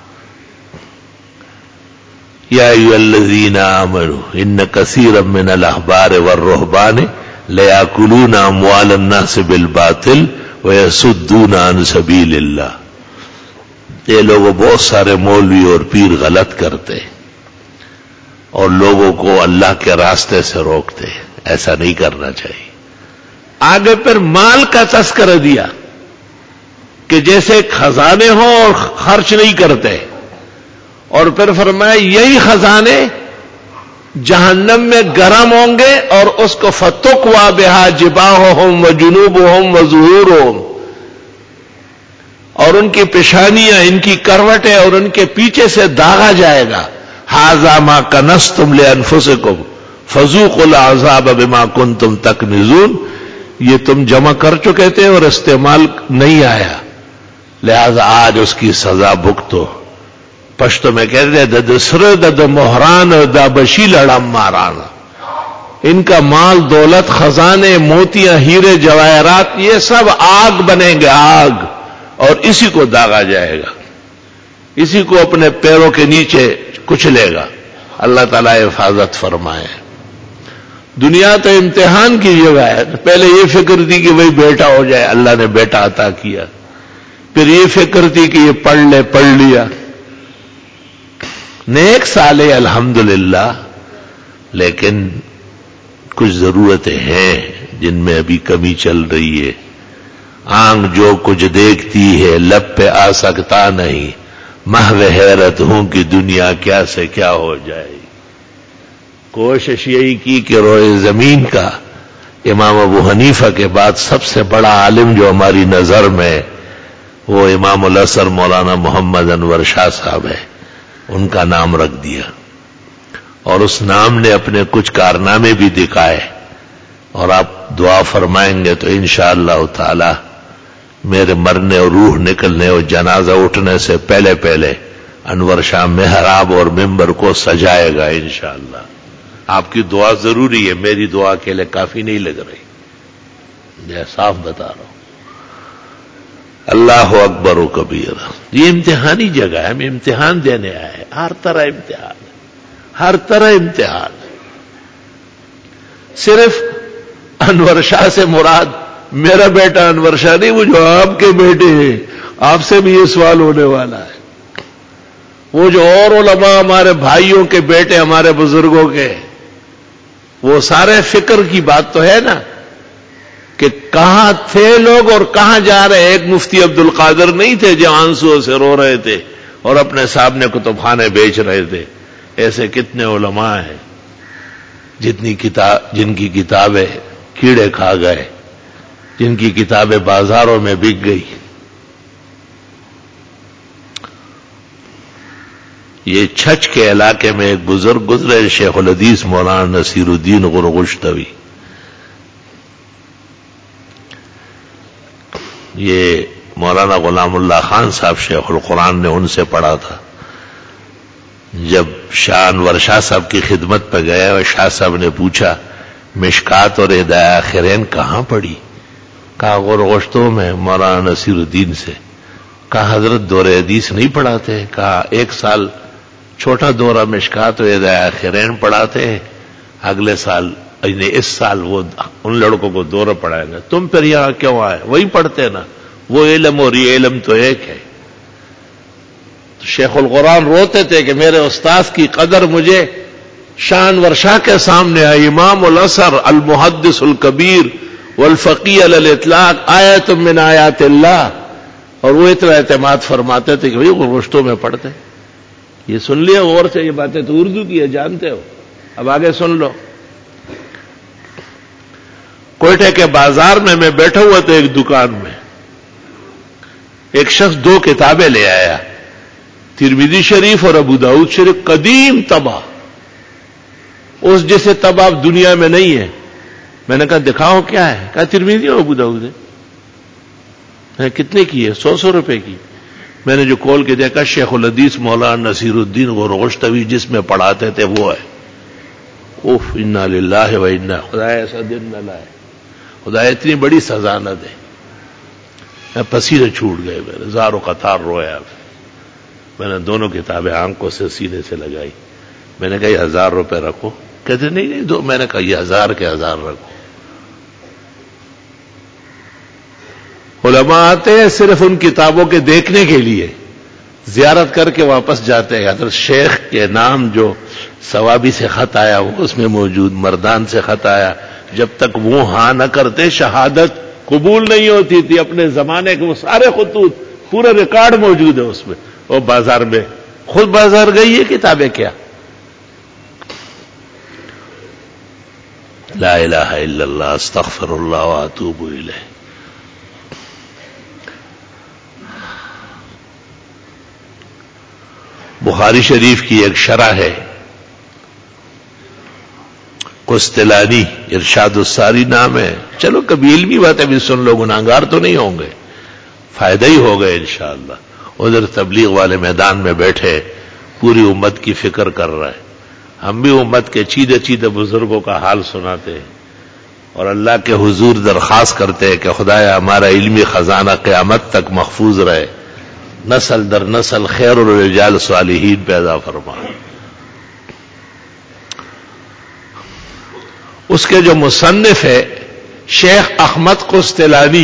یا ایھا الذین آمنوا ان کثیرا من الاحبار والرہبان لیاکلون اموال الناس بالباطل ویصدون عن سبیل اللہ. یہ لوگوں بہت سارے مولوی اور پیر غلط کرتے اور لوگوں کو اللہ کے راستے سے روکتے. ایسا نہیں کرنا چاہیے. آگے پھر مال کا تذکرہ دیا کہ جیسے خزانے ہوں اور خرچ نہیں کرتے، اور پھر فرمایا یہی خزانے جہنم میں گرم ہوں گے اور اس کو فتقوا بہا جباہہم وجنوبہم وظہورہم، اور ان کی پیشانیاں، ان کی کروٹیں اور ان کے پیچھے سے داغا جائے گا. ھذا ما کنزتم لانفسکم فذوقوا العذاب بما کنتم تکنزون. یہ تم جمع کر چکے تھے اور استعمال نہیں آیا، لہذا آج اس کی سزا بھگتو. پشتو میں کہتے ہیں دد سر دد محران دا بشی لڑم ماران. ان کا مال، دولت، خزانے، موتیاں، ہیرے، جواہرات، یہ سب آگ بنیں گے، آگ، اور اسی کو داغا جائے گا، اسی کو اپنے پیروں کے نیچے کچلے گا. اللہ تعالیٰ حفاظت فرمائے. دنیا تو امتحان کی جگہ ہے. پہلے یہ فکر تھی کہ بھئی بیٹا ہو جائے، اللہ نے بیٹا عطا کیا. پھر یہ فکر تھی کہ یہ پڑھ لے، پڑھ لیا، نیک سالے الحمدللہ، لیکن کچھ ضرورتیں ہیں جن میں ابھی کمی چل رہی ہے. آنکھ جو کچھ دیکھتی ہے لب پہ آ سکتا نہیں، محو حیرت ہوں کہ دنیا کیا سے کیا ہو جائے. کوشش یہی کی کہ روئے زمین کا امام ابو حنیفہ کے بعد سب سے بڑا عالم جو ہماری نظر میں وہ امام الاثر مولانا محمد انور شاہ صاحب ہے، ان کا نام رکھ دیا. اور اس نام نے اپنے کچھ کارنامے بھی دکھائے، اور آپ دعا فرمائیں گے تو انشاءاللہ تعالی میرے مرنے اور روح نکلنے اور جنازہ اٹھنے سے پہلے پہلے انور شاہ محراب اور ممبر کو سجائے گا انشاءاللہ. آپ کی دعا ضروری ہے، میری دعا کے لیے کافی نہیں لگ رہی، میں صاف بتا رہا ہوں. اللہ اکبر و کبیرہ. یہ امتحانی جگہ ہے، ہم امتحان دینے آئے ہیں. ہر طرح امتحان ہے، ہر طرح امتحان ہے. صرف انور شاہ سے مراد میرا بیٹا انور شاہ نہیں، وہ جو آپ کے بیٹے ہیں، آپ سے بھی یہ سوال ہونے والا ہے. وہ جو اور علماء ہمارے بھائیوں کے بیٹے ہمارے بزرگوں کے، وہ سارے فکر کی بات تو ہے نا کہ کہاں تھے لوگ اور کہاں جا رہے. ایک مفتی عبد القادر نہیں تھے جو آنسو سے رو رہے تھے اور اپنے صاحب نے کتب خانے بیچ رہے تھے. ایسے کتنے علماء ہیں جتنی کتاب جن کی کتابیں کیڑے کھا گئے، جن کی کتابیں بازاروں میں بک گئی. یہ چھچ کے علاقے میں ایک بزرگ گزرے شیخ الحدیث مولانا نصیر الدین غرغشتوی. یہ مولانا غلام اللہ خان صاحب شیخ القرآن نے ان سے پڑھا تھا. جب شاہ انور شاہ صاحب کی خدمت پہ گیا اور شاہ صاحب نے پوچھا مشکات اور ہدایہ آخرین کہاں پڑھی؟ کہا غرغشتو میں مولانا نصیر الدین سے. کہا حضرت دور حدیث نہیں پڑھاتے؟ کہا ایک سال چھوٹا دورہ مشکات و ہدایہ آخرین پڑھاتے ہیں، اگلے سال یعنی اس سال وہ ان لڑکوں کو دورہ پڑھائیں گے. تم پھر یہاں کیوں آئے؟ وہی پڑھتے نا، وہ علم اور یہ علم تو ایک ہے. شیخ القرآن روتے تھے کہ میرے استاذ کی قدر مجھے شاہ انور شاہ کے سامنے آئی. امام الاثر المحدث الکبیر والفقیہ علی الاطلاق آیت من آیات اللہ، اور وہ اتنا اعتماد فرماتے تھے کہ بھائی غرغشتوں میں پڑھتے. یہ سن لیا غور سے، یہ باتیں تو اردو کی ہے جانتے ہو. اب آگے سن لو. کوئٹے کے بازار میں میں بیٹھا ہوا تھا ایک دکان میں، ایک شخص دو کتابیں لے آیا، ترمذی شریف اور ابو داؤد شریف، قدیم طبع، اس جیسے طبع اب دنیا میں نہیں ہے. میں نے کہا دکھاؤ کیا ہے؟ کہا ترمذی اور ابو داؤد ہے. کتنے کی ہے؟ سو سو روپے کی. میں نے جو کھول کے دیکھا شیخ الحدیث مولانا نصیر الدین غرغشتوی جس میں پڑھاتے تھے وہ ہے. اوف انا للہ و انا، خدا ایسا دن نہ لائے، خدا اتنی بڑی سزا نہ دے. میں پسینے چھوٹ گئے، میرے زار و قطار رویا. میں نے دونوں کتابیں آنکھوں سے سینے سے لگائی. میں نے کہا یہ ہزار روپے رکھو. کہتے نہیں نہیں دو. میں نے کہا یہ ہزار کے ہزار رکھو. علماء آتے ہیں صرف ان کتابوں کے دیکھنے کے لیے، زیارت کر کے واپس جاتے ہیں. حضرت شیخ کے نام جو ثوابی سے خط آیا وہ اس میں موجود، مردان سے خط آیا. جب تک وہ ہاں نہ کرتے شہادت قبول نہیں ہوتی تھی. اپنے زمانے کے وہ سارے خطوط پورا ریکارڈ موجود ہے اس میں. وہ بازار میں خود بازار گئی ہے کتابیں کیا. لا الہ الا اللہ استغفر اللہ واتوب الیہ. بخاری شریف کی ایک شرح ہے قسطلانی، ارشاد الساری نام ہے. چلو کبھی علمی باتیں بھی سن لو، گناہگار تو نہیں ہوں گے، فائدہ ہی ہوگا انشاءاللہ. ادھر تبلیغ والے میدان میں بیٹھے پوری امت کی فکر کر رہا ہے. ہم بھی امت کے چیدے چیدے بزرگوں کا حال سناتے ہیں اور اللہ کے حضور درخواست کرتے ہیں کہ خدایا ہمارا علمی خزانہ قیامت تک محفوظ رہے، نسل در نسل خیر الرجال صالحین پیدا فرما. اس کے جو مصنف ہے شیخ احمد قسطلانی،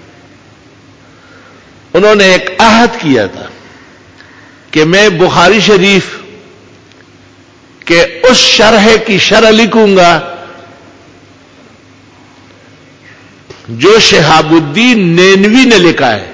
انہوں نے ایک عہد کیا تھا کہ میں بخاری شریف کے اس شرح کی شرح لکھوں گا جو شہاب الدین نینوی نے لکھا ہے.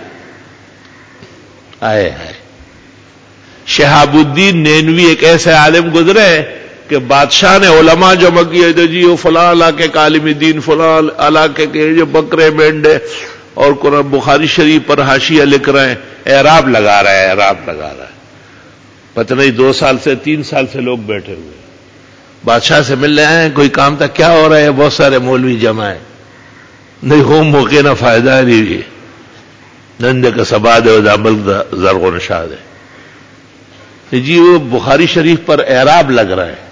آئے ہے شہاب الدین نینوی ایک ایسے عالم گزرے ہیں کہ بادشاہ نے علماء جمع کیے تھے جی وہ فلاں علاقے کا عالم دین فلاں علاقے کے جو بکرے مینڈے اور قرآن بخاری شریف پر حاشیہ لکھ رہے ہیں, اعراب لگا رہا ہے اعراب لگا رہا ہے. پتہ نہیں دو سال سے تین سال سے لوگ بیٹھے ہوئے بادشاہ سے مل رہے ہیں, کوئی کام تھا کیا ہو رہا ہے, بہت سارے مولوی جمع ہیں, نہیں ہو موقع نہ فائدہ نہیں نندے کا سباد ہے عمل زرغ و نشاد ہے جی وہ بخاری شریف پر اعراب لگ رہا ہے,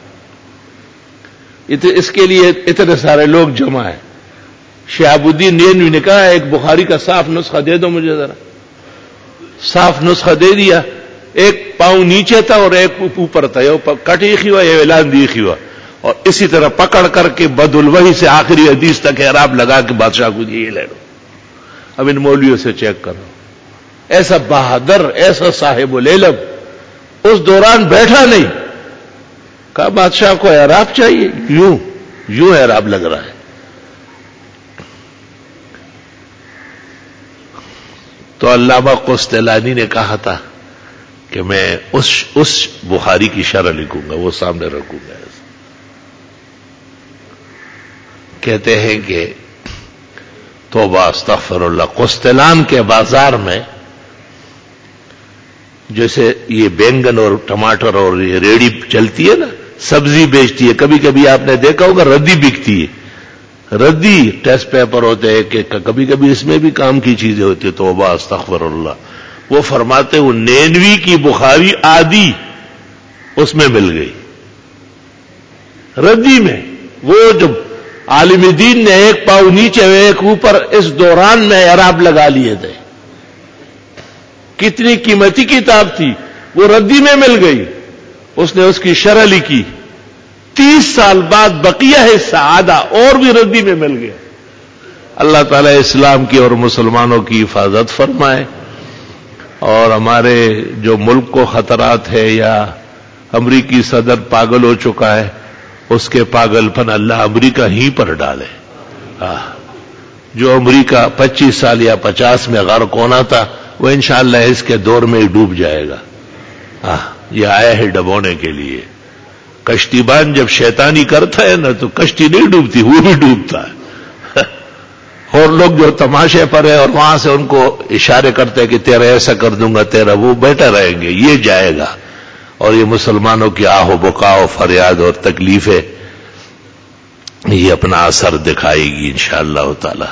اس کے لیے اتنے سارے لوگ جمع ہیں. شہاب الدین نینوی نے کہا ایک بخاری کا صاف نسخہ دے دو مجھے ذرا. صاف نسخہ دے دیا, ایک پاؤں نیچے تھا اور ایک اوپر تھا, یہ کٹ ایک ہوا یہ اعلان دیکھ ہوا, اور اسی طرح پکڑ کر کے بد الوحی سے آخری حدیث تک اعراب لگا کے بادشاہ کو یہ لے لو. اب ان مولویوں سے چیک کرو. ایسا بہادر ایسا صاحب العلم اس دوران بیٹھا نہیں, کہا بادشاہ کو اعراب چاہیے, یوں یوں اعراب لگ رہا ہے. تو علامہ قسطلانی نے کہا تھا کہ میں اس اس بخاری کی شرح لکھوں گا, وہ سامنے رکھوں گا. کہتے ہیں کہ توبہ استغفر اللہ, قسطلان کے بازار میں جیسے یہ بینگن اور ٹماٹر اور یہ ریڑھی چلتی ہے نا, سبزی بیچتی ہے, کبھی کبھی آپ نے دیکھا ہوگا ردی بکتی ہے, ردی ٹیسٹ پیپر ہوتے ہیں کہ کبھی کبھی اس میں بھی کام کی چیزیں ہوتی ہے. توبہ استغفر اللہ. وہ فرماتے وہ نینوی کی بخاری آدھی اس میں مل گئی ردی میں. وہ جو عالم دین نے ایک پاؤں نیچے ایک اوپر اس دوران میں اعراب لگا لیے تھے. کتنی قیمتی کتاب تھی, وہ ردی میں مل گئی. اس نے اس کی شرح لکھی, تیس سال بعد بقیہ حصہ آدھا اور بھی ردی میں مل گیا. اللہ تعالی اسلام کی اور مسلمانوں کی حفاظت فرمائے, اور ہمارے جو ملک کو خطرات ہے یا امریکی صدر پاگل ہو چکا ہے اس کے پاگل پن اللہ امریکہ ہی پر ڈالے. جو امریکہ پچیس سال یا پچاس میں غرق ہونا تھا وہ انشاءاللہ اس کے دور میں ہی ڈوب جائے گا. یہ آیا ہے ڈبونے کے لیے. کشتی بان جب شیطانی کرتا ہے نا تو کشتی نہیں ڈوبتی, وہ بھی ڈوبتا ہے. اور لوگ جو تماشے پر ہے اور وہاں سے ان کو اشارے کرتے ہیں کہ تیرا ایسا کر دوں گا تیرا وہ, بیٹھے رہیں گے, یہ جائے گا. اور یہ مسلمانوں کی آہ و بکا و فریاد اور تکلیفیں یہ اپنا اثر دکھائے گی انشاءاللہ تعالی.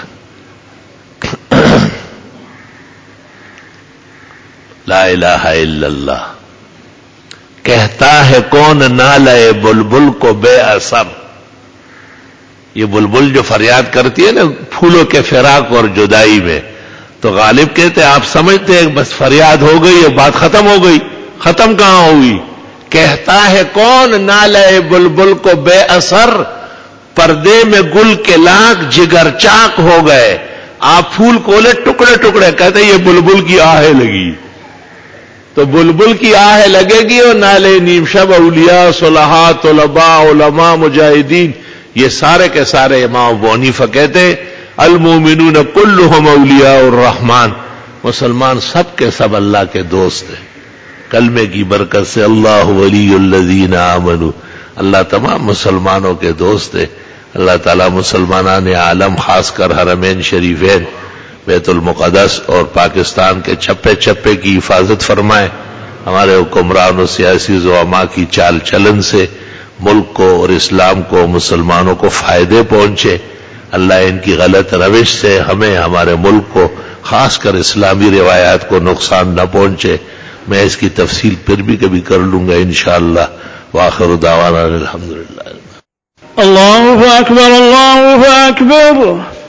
لا الہ الا اللہ. کہتا ہے کون نالے بلبل کو بے اثر. یہ بلبل جو فریاد کرتی ہے نا پھولوں کے فراق اور جدائی میں, تو غالب کہتے ہیں آپ سمجھتے ہیں بس فریاد ہو گئی اور بات ختم ہو گئی. ختم کہاں ہوئی؟ کہتا ہے کون نالے بلبل کو بے اثر, پردے میں گل کے لاکھ جگر چاک ہو گئے. آپ پھول کولے ٹکڑے ٹکڑے, کہتے ہیں یہ بلبل کی آہیں لگی. تو بلبل کی آہ لگے گی اور نالے نیم شب اولیاء صلحاء طلباء علماء مجاہدین یہ سارے کے سارے امام ابو حنیفہ کہتے ہیں المومنون کلہم اولیاء الرحمن. مسلمان سب کے سب اللہ کے دوست ہیں. کلمے کی برکت سے اللہ ولی الذین آمنوا, اللہ تمام مسلمانوں کے دوست ہے. اللہ تعالیٰ مسلمانان عالم خاص کر حرمین شریفین بیت المقدس اور پاکستان کے چھپے چھپے کی حفاظت فرمائے. ہمارے حکمران و سیاسی زعماء کی چال چلن سے ملک کو اور اسلام کو مسلمانوں کو فائدے پہنچے. اللہ ان کی غلط روش سے ہمیں ہمارے ملک کو خاص کر اسلامی روایات کو نقصان نہ پہنچے. میں اس کی تفصیل پھر بھی کبھی کر لوں گا انشاءاللہ. وآخر دعوانا الحمدللہ. اللہ اکبر اللہ اکبر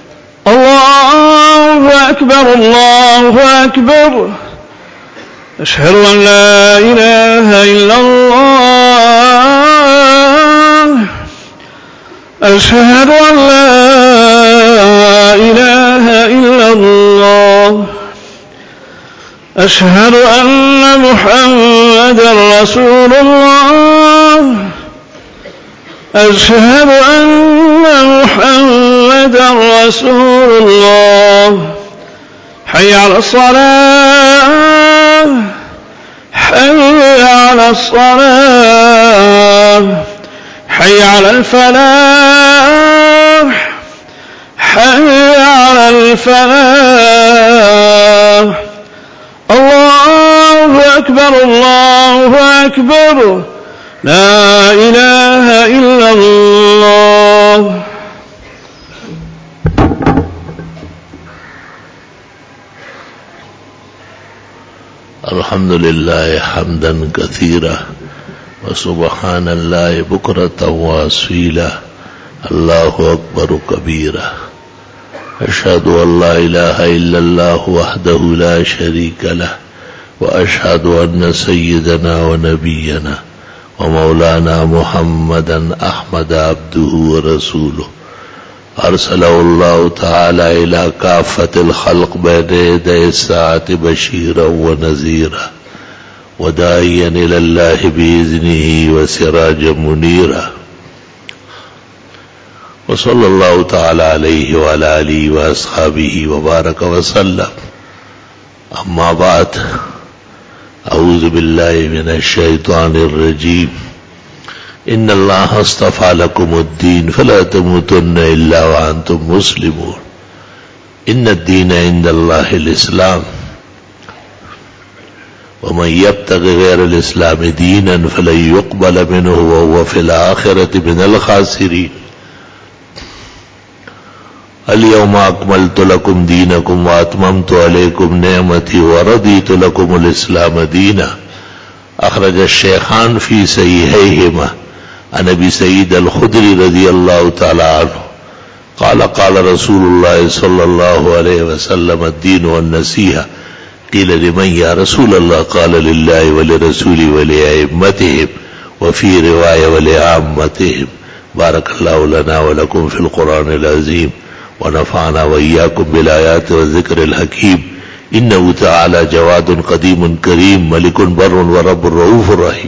اللہ اکبر اللہ اکبر. اشہد ان لا الہ الا اللہ اشہد ان لا الہ الا اللہ اشہد ان محمد رسول اللہ اشہد ان محمدا رسول الله حي على الصلاة حي على الصلاة حي على الفلاح حي على الفلاح الله أكبر الله أكبر لا إله إلا الله. الحمد لله حمدا كثيرا وسبحان الله بكرة وأصيلا الله أكبر كبيرا أشهد أن لا إله إلا الله وحده لا شريك له وأشهد أن سيدنا ونبينا ومولانا محمدا أحمد عبده ورسوله أرسله الله تعالى إلى كافة الخلق بين يدي الساعة بشيرا ونذيرا وداعيا إلى الله بإذنه وسراجا منيرا وصلى الله تعالى عليه وعلى آله وأصحابه وبارك وسلم. أما بعد، أعوذ بالله من الشيطان الرجيم. إن الله اصطفى لكم الدين فلا تموتن إلا وأنتم مسلمون. إن الدين عند الله الإسلام ومن يبتغي غير الإسلام دينا فلن يقبل منه وهو في الآخرة من الخاسرين. اليوم أكملت لكم دينكم وأتممت عليكم نعمتي ورضيت لكم الإسلام دينا. أخرج الشيخان في صحيحيهما عن أبي سعيد الخدري رضي الله تعالى عنه قال قال رسول الله صلى الله عليه وسلم الدين والنصيحة. قيل لمن يا رسول الله؟ قال لله ولرسوله ولأئمتهم وفي رواية ولعامتهم. بارك الله لنا ولكم في القرآن العظيم ونفعنا وإياكم بالآيات والذكر الحكيم. إنه تعالى جواد قديم كريم ملك بر ورب رؤوف رحيم.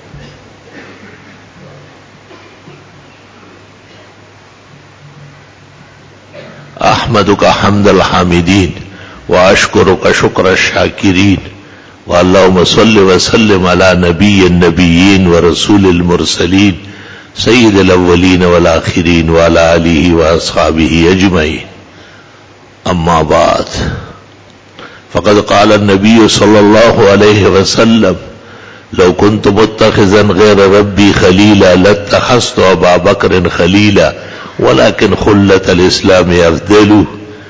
أحمدك حمد الحامدين وأشكرك شكر الشاكرين. واللهم صل وسلم على نبي النبيين ورسول المرسلين سيد الأولين والآخرين وعلى آله وأصحابه أجمعين. أما بعد، فقد قال النبي صلى الله عليه وسلم لو كنت متخذا غير ربي خليلا لاتخذت أبا بكر خليلا ولكن خلة الإسلام أفضل.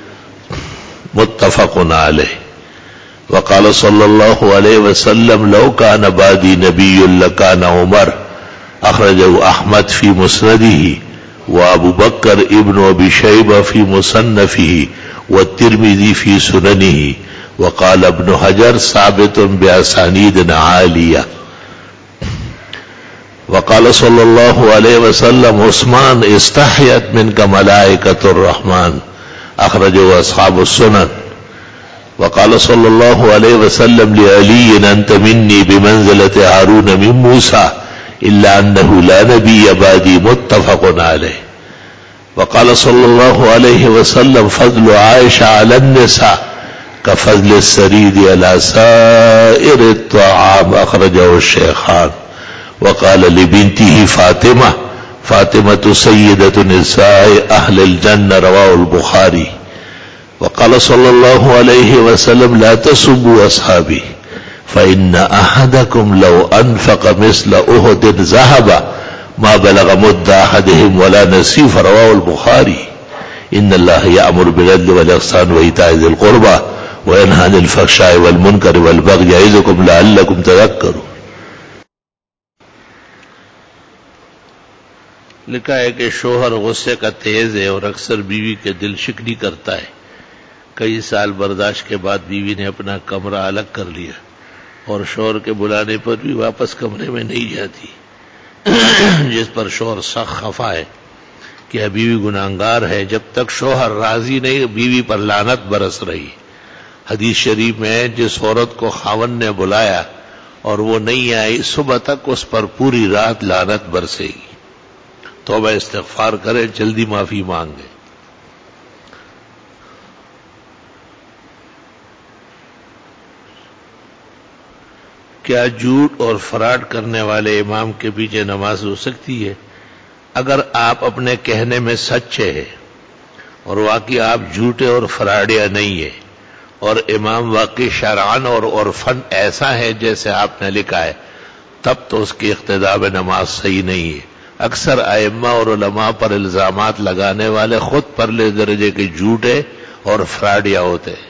متفق عليه. وقال صلى الله عليه وسلم لو كان بعدي نبي لكان عمر. أخرجه أحمد في مسنده وأبو بكر ابن أبي شيبة في مصنفه والترمذي في سننه. وقال ابن حجر ثابت بأسانيد عالية. وقال صلى الله عليه وسلم عثمان استحيت منك ملائكة الرحمن. أخرجه أصحاب السنن. وقال صلى الله عليه وسلم لعلي أنت مني بمنزلة هارون من موسى إلا أنه لا نبي بعدي. متفق عليه. وقال صلى الله عليه وسلم فضل عائشة على النساء كفضل السريد على سائر الطعام. أخرجه الشيخان. وقال لبنته فاطمة فاطمة سيدة نساء أهل الجنة. رواه البخاري. وقال صلى الله عليه وسلم لا تسبوا أصحابي فإن أحدكم لو أنفق مثل أحد ذهبا ما بلغ مد أحدهم ولا نصيف. رواه البخاري. إن الله يأمر بالعدل والإحسان وإيتاء ذي القربى وينهى عن الفحشاء والمنكر والبغي يعظكم لعلكم تذكرون. लिखा है कि शोहर गुस्से का तेज है और अक्सर बीवी के दिल शिकनी करता है। कई साल बर्दाश्त के बाद बीवी ने अपना कमरा अलग कर लिया और शोहर के बुलाने पर भी वापस कमरे में नहीं जाती, जिस पर शोहर सख्त खफा है कि बीवी गुनाहगार है। जब तक शोहर राजी नहीं बीवी पर लानत बरस रही। हदीस शरीफ में जिस औरत को खावन ने बुलाया और वो नहीं आई सुबह तक उस पर पूरी रात लानत बरसेगी। توبہ استغفار کرے، جلدی معافی مانگے۔ کیا جھوٹ اور فراڈ کرنے والے امام کے پیچھے نماز ہو سکتی ہے؟ اگر آپ اپنے کہنے میں سچے ہیں اور واقعی آپ جھوٹے اور فراڈیا نہیں ہے اور امام واقعی شرعن اور عرفن ایسا ہے جیسے آپ نے لکھا ہے، تب تو اس کی اقتداء میں نماز صحیح نہیں ہے۔ اکثر ائمہ اور علماء پر الزامات لگانے والے خود پرلے درجے کے جھوٹے اور فراڈیا ہوتے ہیں۔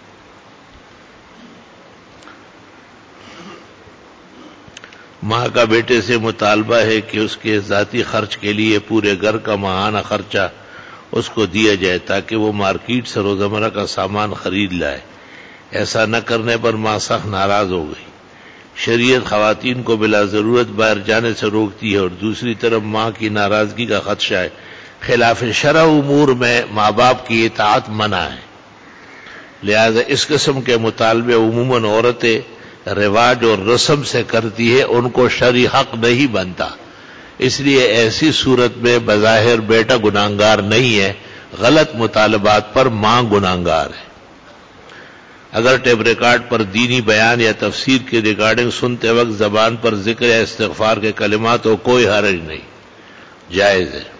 ماں کا بیٹے سے مطالبہ ہے کہ اس کے ذاتی خرچ کے لیے پورے گھر کا ماہانہ خرچہ اس کو دیا جائے تاکہ وہ مارکیٹ سے روزمرہ کا سامان خرید لائے۔ ایسا نہ کرنے پر ماں سخت ناراض ہو گئی۔ شریعت خواتین کو بلا ضرورت باہر جانے سے روکتی ہے اور دوسری طرف ماں کی ناراضگی کا خدشہ ہے۔ خلاف شرع امور میں ماں باپ کی اطاعت منع ہے، لہذا اس قسم کے مطالبے عموماً عورتیں رواج اور رسم سے کرتی ہے، ان کو شرعی حق نہیں بنتا۔ اس لیے ایسی صورت میں بظاہر بیٹا گناہگار نہیں ہے، غلط مطالبات پر ماں گناہگار ہے۔ اگر ٹیپ ریکارڈ پر دینی بیان یا تفسیر کی ریکارڈنگ سنتے وقت زبان پر ذکر یا استغفار کے کلمات ہو، کوئی حرج نہیں، جائز ہے۔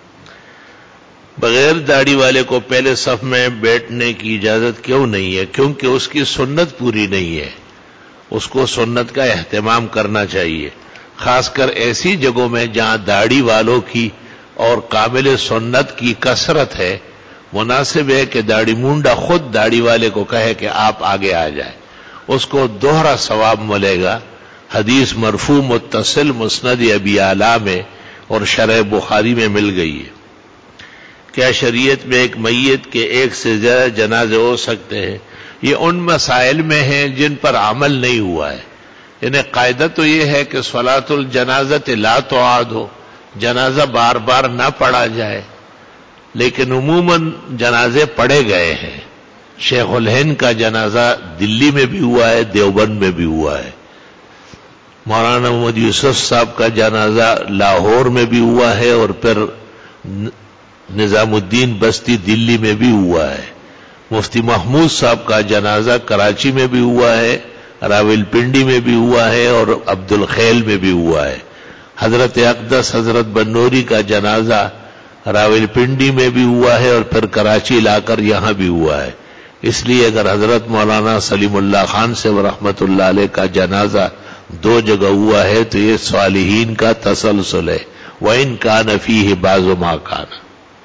بغیر داڑھی والے کو پہلے صف میں بیٹھنے کی اجازت کیوں نہیں ہے؟ کیونکہ اس کی سنت پوری نہیں ہے، اس کو سنت کا اہتمام کرنا چاہیے، خاص کر ایسی جگہوں میں جہاں داڑھی والوں کی اور قابل سنت کی کثرت ہے۔ مناسب ہے کہ داڑھی مونڈا خود داڑھی والے کو کہے کہ آپ آگے آ جائیں، اس کو دوہرا ثواب ملے گا۔ حدیث مرفوع متصل مسند ابی اعلیٰ میں اور شرح بخاری میں مل گئی ہے۔ کیا شریعت میں ایک میت کے ایک سے زیادہ جنازے ہو سکتے ہیں؟ یہ ان مسائل میں ہیں جن پر عمل نہیں ہوا ہے۔ یعنی قاعدہ تو یہ ہے کہ صلاۃ الجنازۃ لا تعاد ہو، جنازہ بار بار نہ پڑھا جائے، لیکن عموماً جنازے پڑھے گئے ہیں۔ شیخ الہند کا جنازہ دلی میں بھی ہوا ہے، دیوبند میں بھی ہوا ہے۔ مولانا محمد یوسف صاحب کا جنازہ لاہور میں بھی ہوا ہے اور پھر نظام الدین بستی دلی میں بھی ہوا ہے۔ مفتی محمود صاحب کا جنازہ کراچی میں بھی ہوا ہے، راول پنڈی میں بھی ہوا ہے اور عبد الخیل میں بھی ہوا ہے۔ حضرت اقدس حضرت بنوری کا جنازہ راول پنڈی میں بھی ہوا ہے اور پھر کراچی لا کر یہاں بھی ہوا ہے۔ اس لیے اگر حضرت مولانا سلیم اللہ خان سے رحمت اللہ علیہ کا جنازہ دو جگہ ہوا ہے تو یہ صالحین کا تسلسل ہے۔ وَإِن كَانَ فِيهِ بَعْضُ مَا كَانَ۔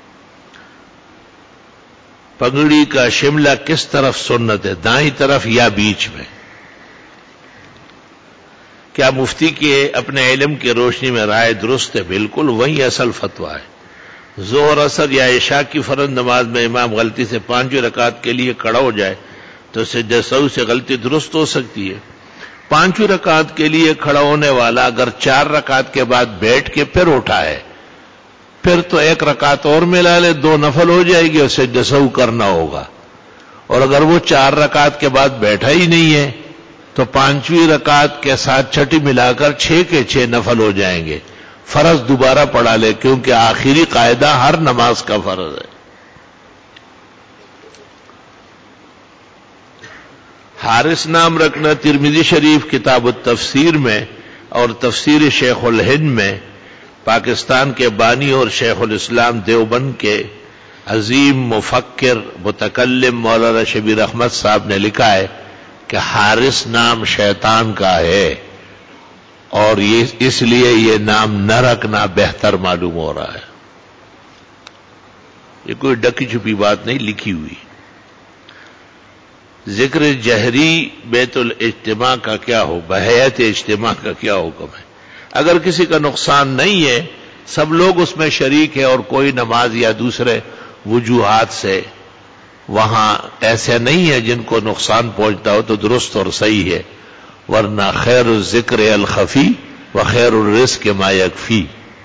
پگڑی کا شملہ کس طرف سنت ہے، دائیں طرف یا بیچ میں؟ کیا مفتی کے اپنے علم کی روشنی میں رائے درست ہے؟ بالکل وہی اصل فتویٰ ہے۔ ظہر اثر یا عشاء کی فرض نماز میں امام غلطی سے پانچویں رکعت کے لیے کھڑا ہو جائے تو سجدہ سہو سے غلطی درست ہو سکتی ہے۔ پانچویں رکعت کے لیے کھڑا ہونے والا اگر چار رکعت کے بعد بیٹھ کے پھر اٹھا ہے، پھر تو ایک رکعت اور ملا لے، دو نفل ہو جائے گی اور سجدہ سہو کرنا ہوگا۔ اور اگر وہ چار رکعت کے بعد بیٹھا ہی نہیں ہے تو پانچویں رکعت کے ساتھ چھٹی ملا کر چھ کے چھ نفل ہو جائیں گے۔ فرض دوبارہ پڑھا لے کیونکہ آخری قاعدہ ہر نماز کا فرض ہے۔ حارث نام رکھنا ترمذی شریف کتاب التفسیر میں اور تفسیر شیخ الہند میں پاکستان کے بانی اور شیخ الاسلام دیوبند کے عظیم مفکر متکلم مولانا شبیر احمد صاحب نے لکھا ہے کہ حارث نام شیطان کا ہے اور یہ اس لیے یہ نام نہ رکھنا بہتر معلوم ہو رہا ہے۔ یہ کوئی ڈکی چھپی بات نہیں، لکھی ہوئی۔ ذکر جہری بیت الاجتماع کا کیا ہو، بحیث اجتماع کا کیا حکم ہے؟ اگر کسی کا نقصان نہیں ہے، سب لوگ اس میں شریک ہے اور کوئی نماز یا دوسرے وجوہات سے وہاں ایسے نہیں ہے جن کو نقصان پہنچتا ہو تو درست اور صحیح ہے، ورنہ خیر الذکر الخفی و خیر الرزق ما یکفی۔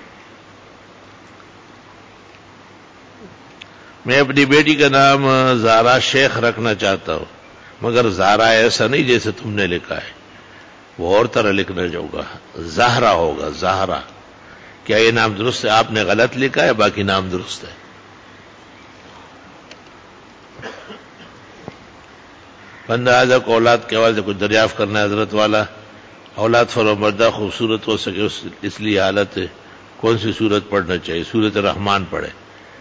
میں اپنی بیٹی کا نام زہرا شیخ رکھنا چاہتا ہوں، مگر زہرا ایسا نہیں جیسے تم نے لکھا ہے، وہ اور طرح لکھنا ہوگا، زہرا ہوگا، زہرا۔ کیا یہ نام درست ہے؟ آپ نے غلط لکھا ہے، باقی نام درست ہے. بندہ اعلیٰ کو اولاد کے حوالے سے کچھ دریافت کرنا ہے حضرت والا. اولاد فرمبردہ خوبصورت ہو سکے اس, اس لیے حالت ہے کون سی صورت پڑھنا چاہیے؟ سورت رحمان پڑھے.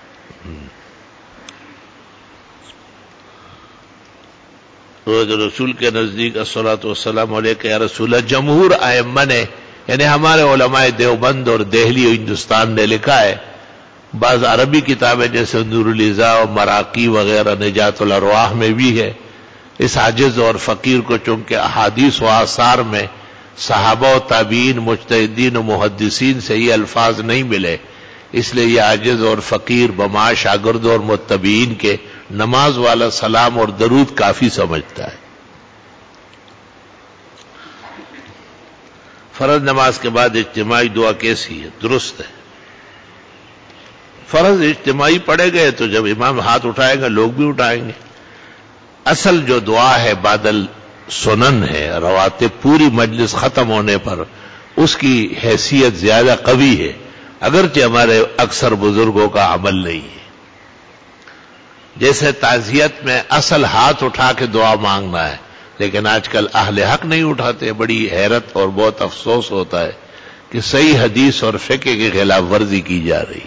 روز رسول کے نزدیک الصلاۃ والسلام علیک یا رسول اللہ جمہور ائمہ نے، یعنی ہمارے علماء دیوبند اور دہلی و ہندوستان نے لکھا ہے. بعض عربی کتابیں جیسے نور الاضاء و مراقی وغیرہ نجات الارواح میں بھی ہے. اس عاجز اور فقیر کو چونکہ احادیث و آثار میں صحابہ و تابعین مجتہدین و محدثین سے یہ الفاظ نہیں ملے، اس لیے یہ عاجز اور فقیر بما شاگرد اور متبعین کے نماز والا سلام اور درود کافی سمجھتا ہے. فرض نماز کے بعد اجتماعی دعا کیسی ہے؟ درست ہے. فرض اجتماعی پڑھے گئے تو جب امام ہاتھ اٹھائے گا لوگ بھی اٹھائیں گے. اصل جو دعا ہے بادل سنن ہے، رواتب پوری مجلس ختم ہونے پر اس کی حیثیت زیادہ قوی ہے، اگرچہ ہمارے اکثر بزرگوں کا عمل نہیں ہے. جیسے تعزیت میں اصل ہاتھ اٹھا کے دعا مانگنا ہے، لیکن آج کل اہل حق نہیں اٹھاتے. بڑی حیرت اور بہت افسوس ہوتا ہے کہ صحیح حدیث اور فقہ کی خلاف ورزی کی جا رہی.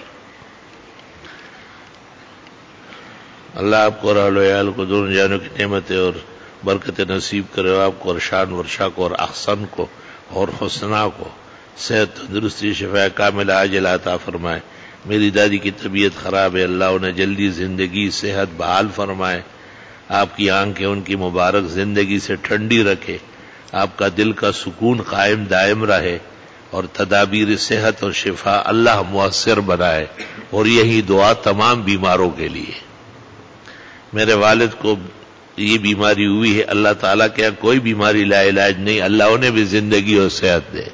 اللہ آپ کو اور اہل و عیال کو دونوں جانوں کی نعمتیں اور برکت نصیب کرے، اور آپ کو اور شان ورشا کو اور احسن کو اور حسنا کو صحت تندرستی شفا کاملہ عاجلہ عطا فرمائے. میری دادی کی طبیعت خراب ہے، اللہ انہیں جلدی زندگی صحت بحال فرمائے. آپ کی آنکھیں ان کی مبارک زندگی سے ٹھنڈی رکھے، آپ کا دل کا سکون قائم دائم رہے، اور تدابیر صحت اور شفا اللہ مؤثر بنائے. اور یہی دعا تمام بیماروں کے لیے. میرے والد کو یہ بیماری ہوئی ہے، اللہ تعالیٰ کے یہاں کوئی بیماری لا علاج نہیں، اللہ انہیں بھی زندگی اور صحت دے.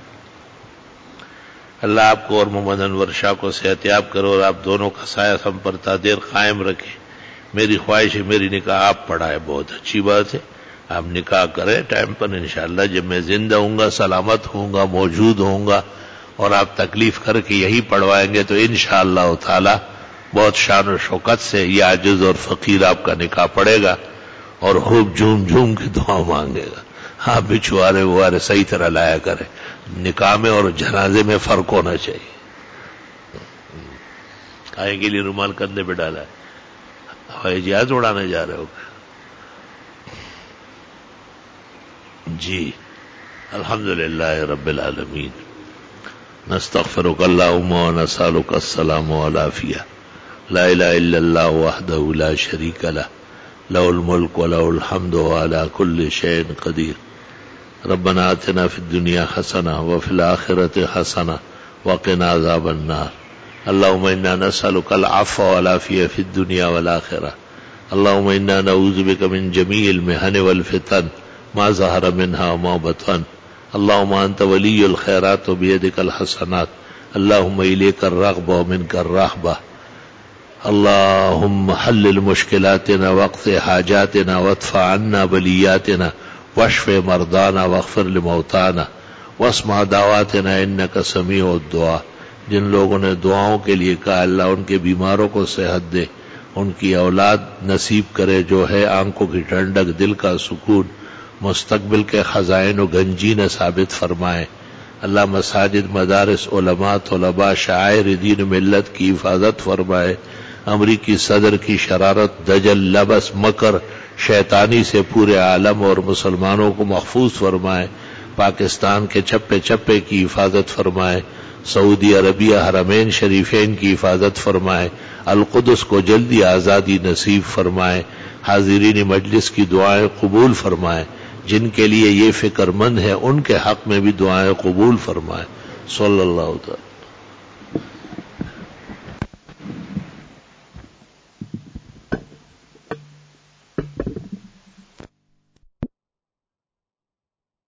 اللہ آپ کو اور محمد انور شاہ کو صحت یاب کرو اور آپ دونوں کا سایہ ہم پر تا دیر قائم رکھے. میری خواہش ہے میری نکاح آپ پڑھائے، بہت اچھی بات ہے. آپ نکاح کریں ٹائم پر انشاءاللہ. جب میں زندہ ہوں گا، سلامت ہوں گا، موجود ہوں گا اور آپ تکلیف کر کے یہی پڑھوائیں گے تو انشاءاللہ تعالی بہت شان و شوکت سے یہ عاجز اور فقیر آپ کا نکاح پڑے گا اور خوب جھوم جھوم کے دعا مانگے گا. ہاں بچوارے وارے صحیح طرح لایا کرے. نکاح میں اور جنازے میں فرق ہونا چاہیے. کھائے کے لیے رومال کندھے پہ ڈالا ہے، ہوائی جہاز اڑانے جا رہے ہو؟ جی الحمدللہ رب العالمین. نستغفرک اللہم ونسألک السلام والعافیہ. لا الہ الا اللہ وحدہ لا شریک لہ لہ الملک ولہ الحمد وعلی کل شیء قدیر. ربنا آتنا فی الدنیا حسنہ وفی الآخرۃ حسنہ وقنا عذاب النار. اللہم انا نسألک العفو والعافیہ فی الدنیا والآخرہ. اللہم انا نعوذ بک من جمیع المحن والفتن ما ظہر منها وما بطن. اللہم انت ولی الخیرات وبیدک الحسنات. اللہم الیک الرغبہ ومنک الرہبہ. اللہم حلل مشکلاتنا واقض حاجاتنا وادفع عنا بلیاتنا واشف مرضانا واغفر لموتانا واسمع دعواتنا انک سمیع الدعاء. جن لوگوں نے دعاؤں کے لیے کہا اللہ ان کے بیماروں کو صحت دے، ان کی اولاد نصیب کرے جو ہے آنکھوں کی ٹھنڈک، دل کا سکون، مستقبل کے خزائن و گنجین ثابت فرمائے. اللہ مساجد، مدارس، علماء، طلباء، شاعر دین ملت کی حفاظت فرمائے. امریکی صدر کی شرارت، دجل، لبس، مکر، شیطانی سے پورے عالم اور مسلمانوں کو محفوظ فرمائے. پاکستان کے چپے چپے کی حفاظت فرمائے. سعودی عربیہ حرمین شریفین کی حفاظت فرمائے. القدس کو جلدی آزادی نصیب فرمائے. حاضرین مجلس کی دعائیں قبول فرمائے. جن کے لیے یہ فکر مند ہے ان کے حق میں بھی دعائیں قبول فرمائے. صلی اللہ تعالی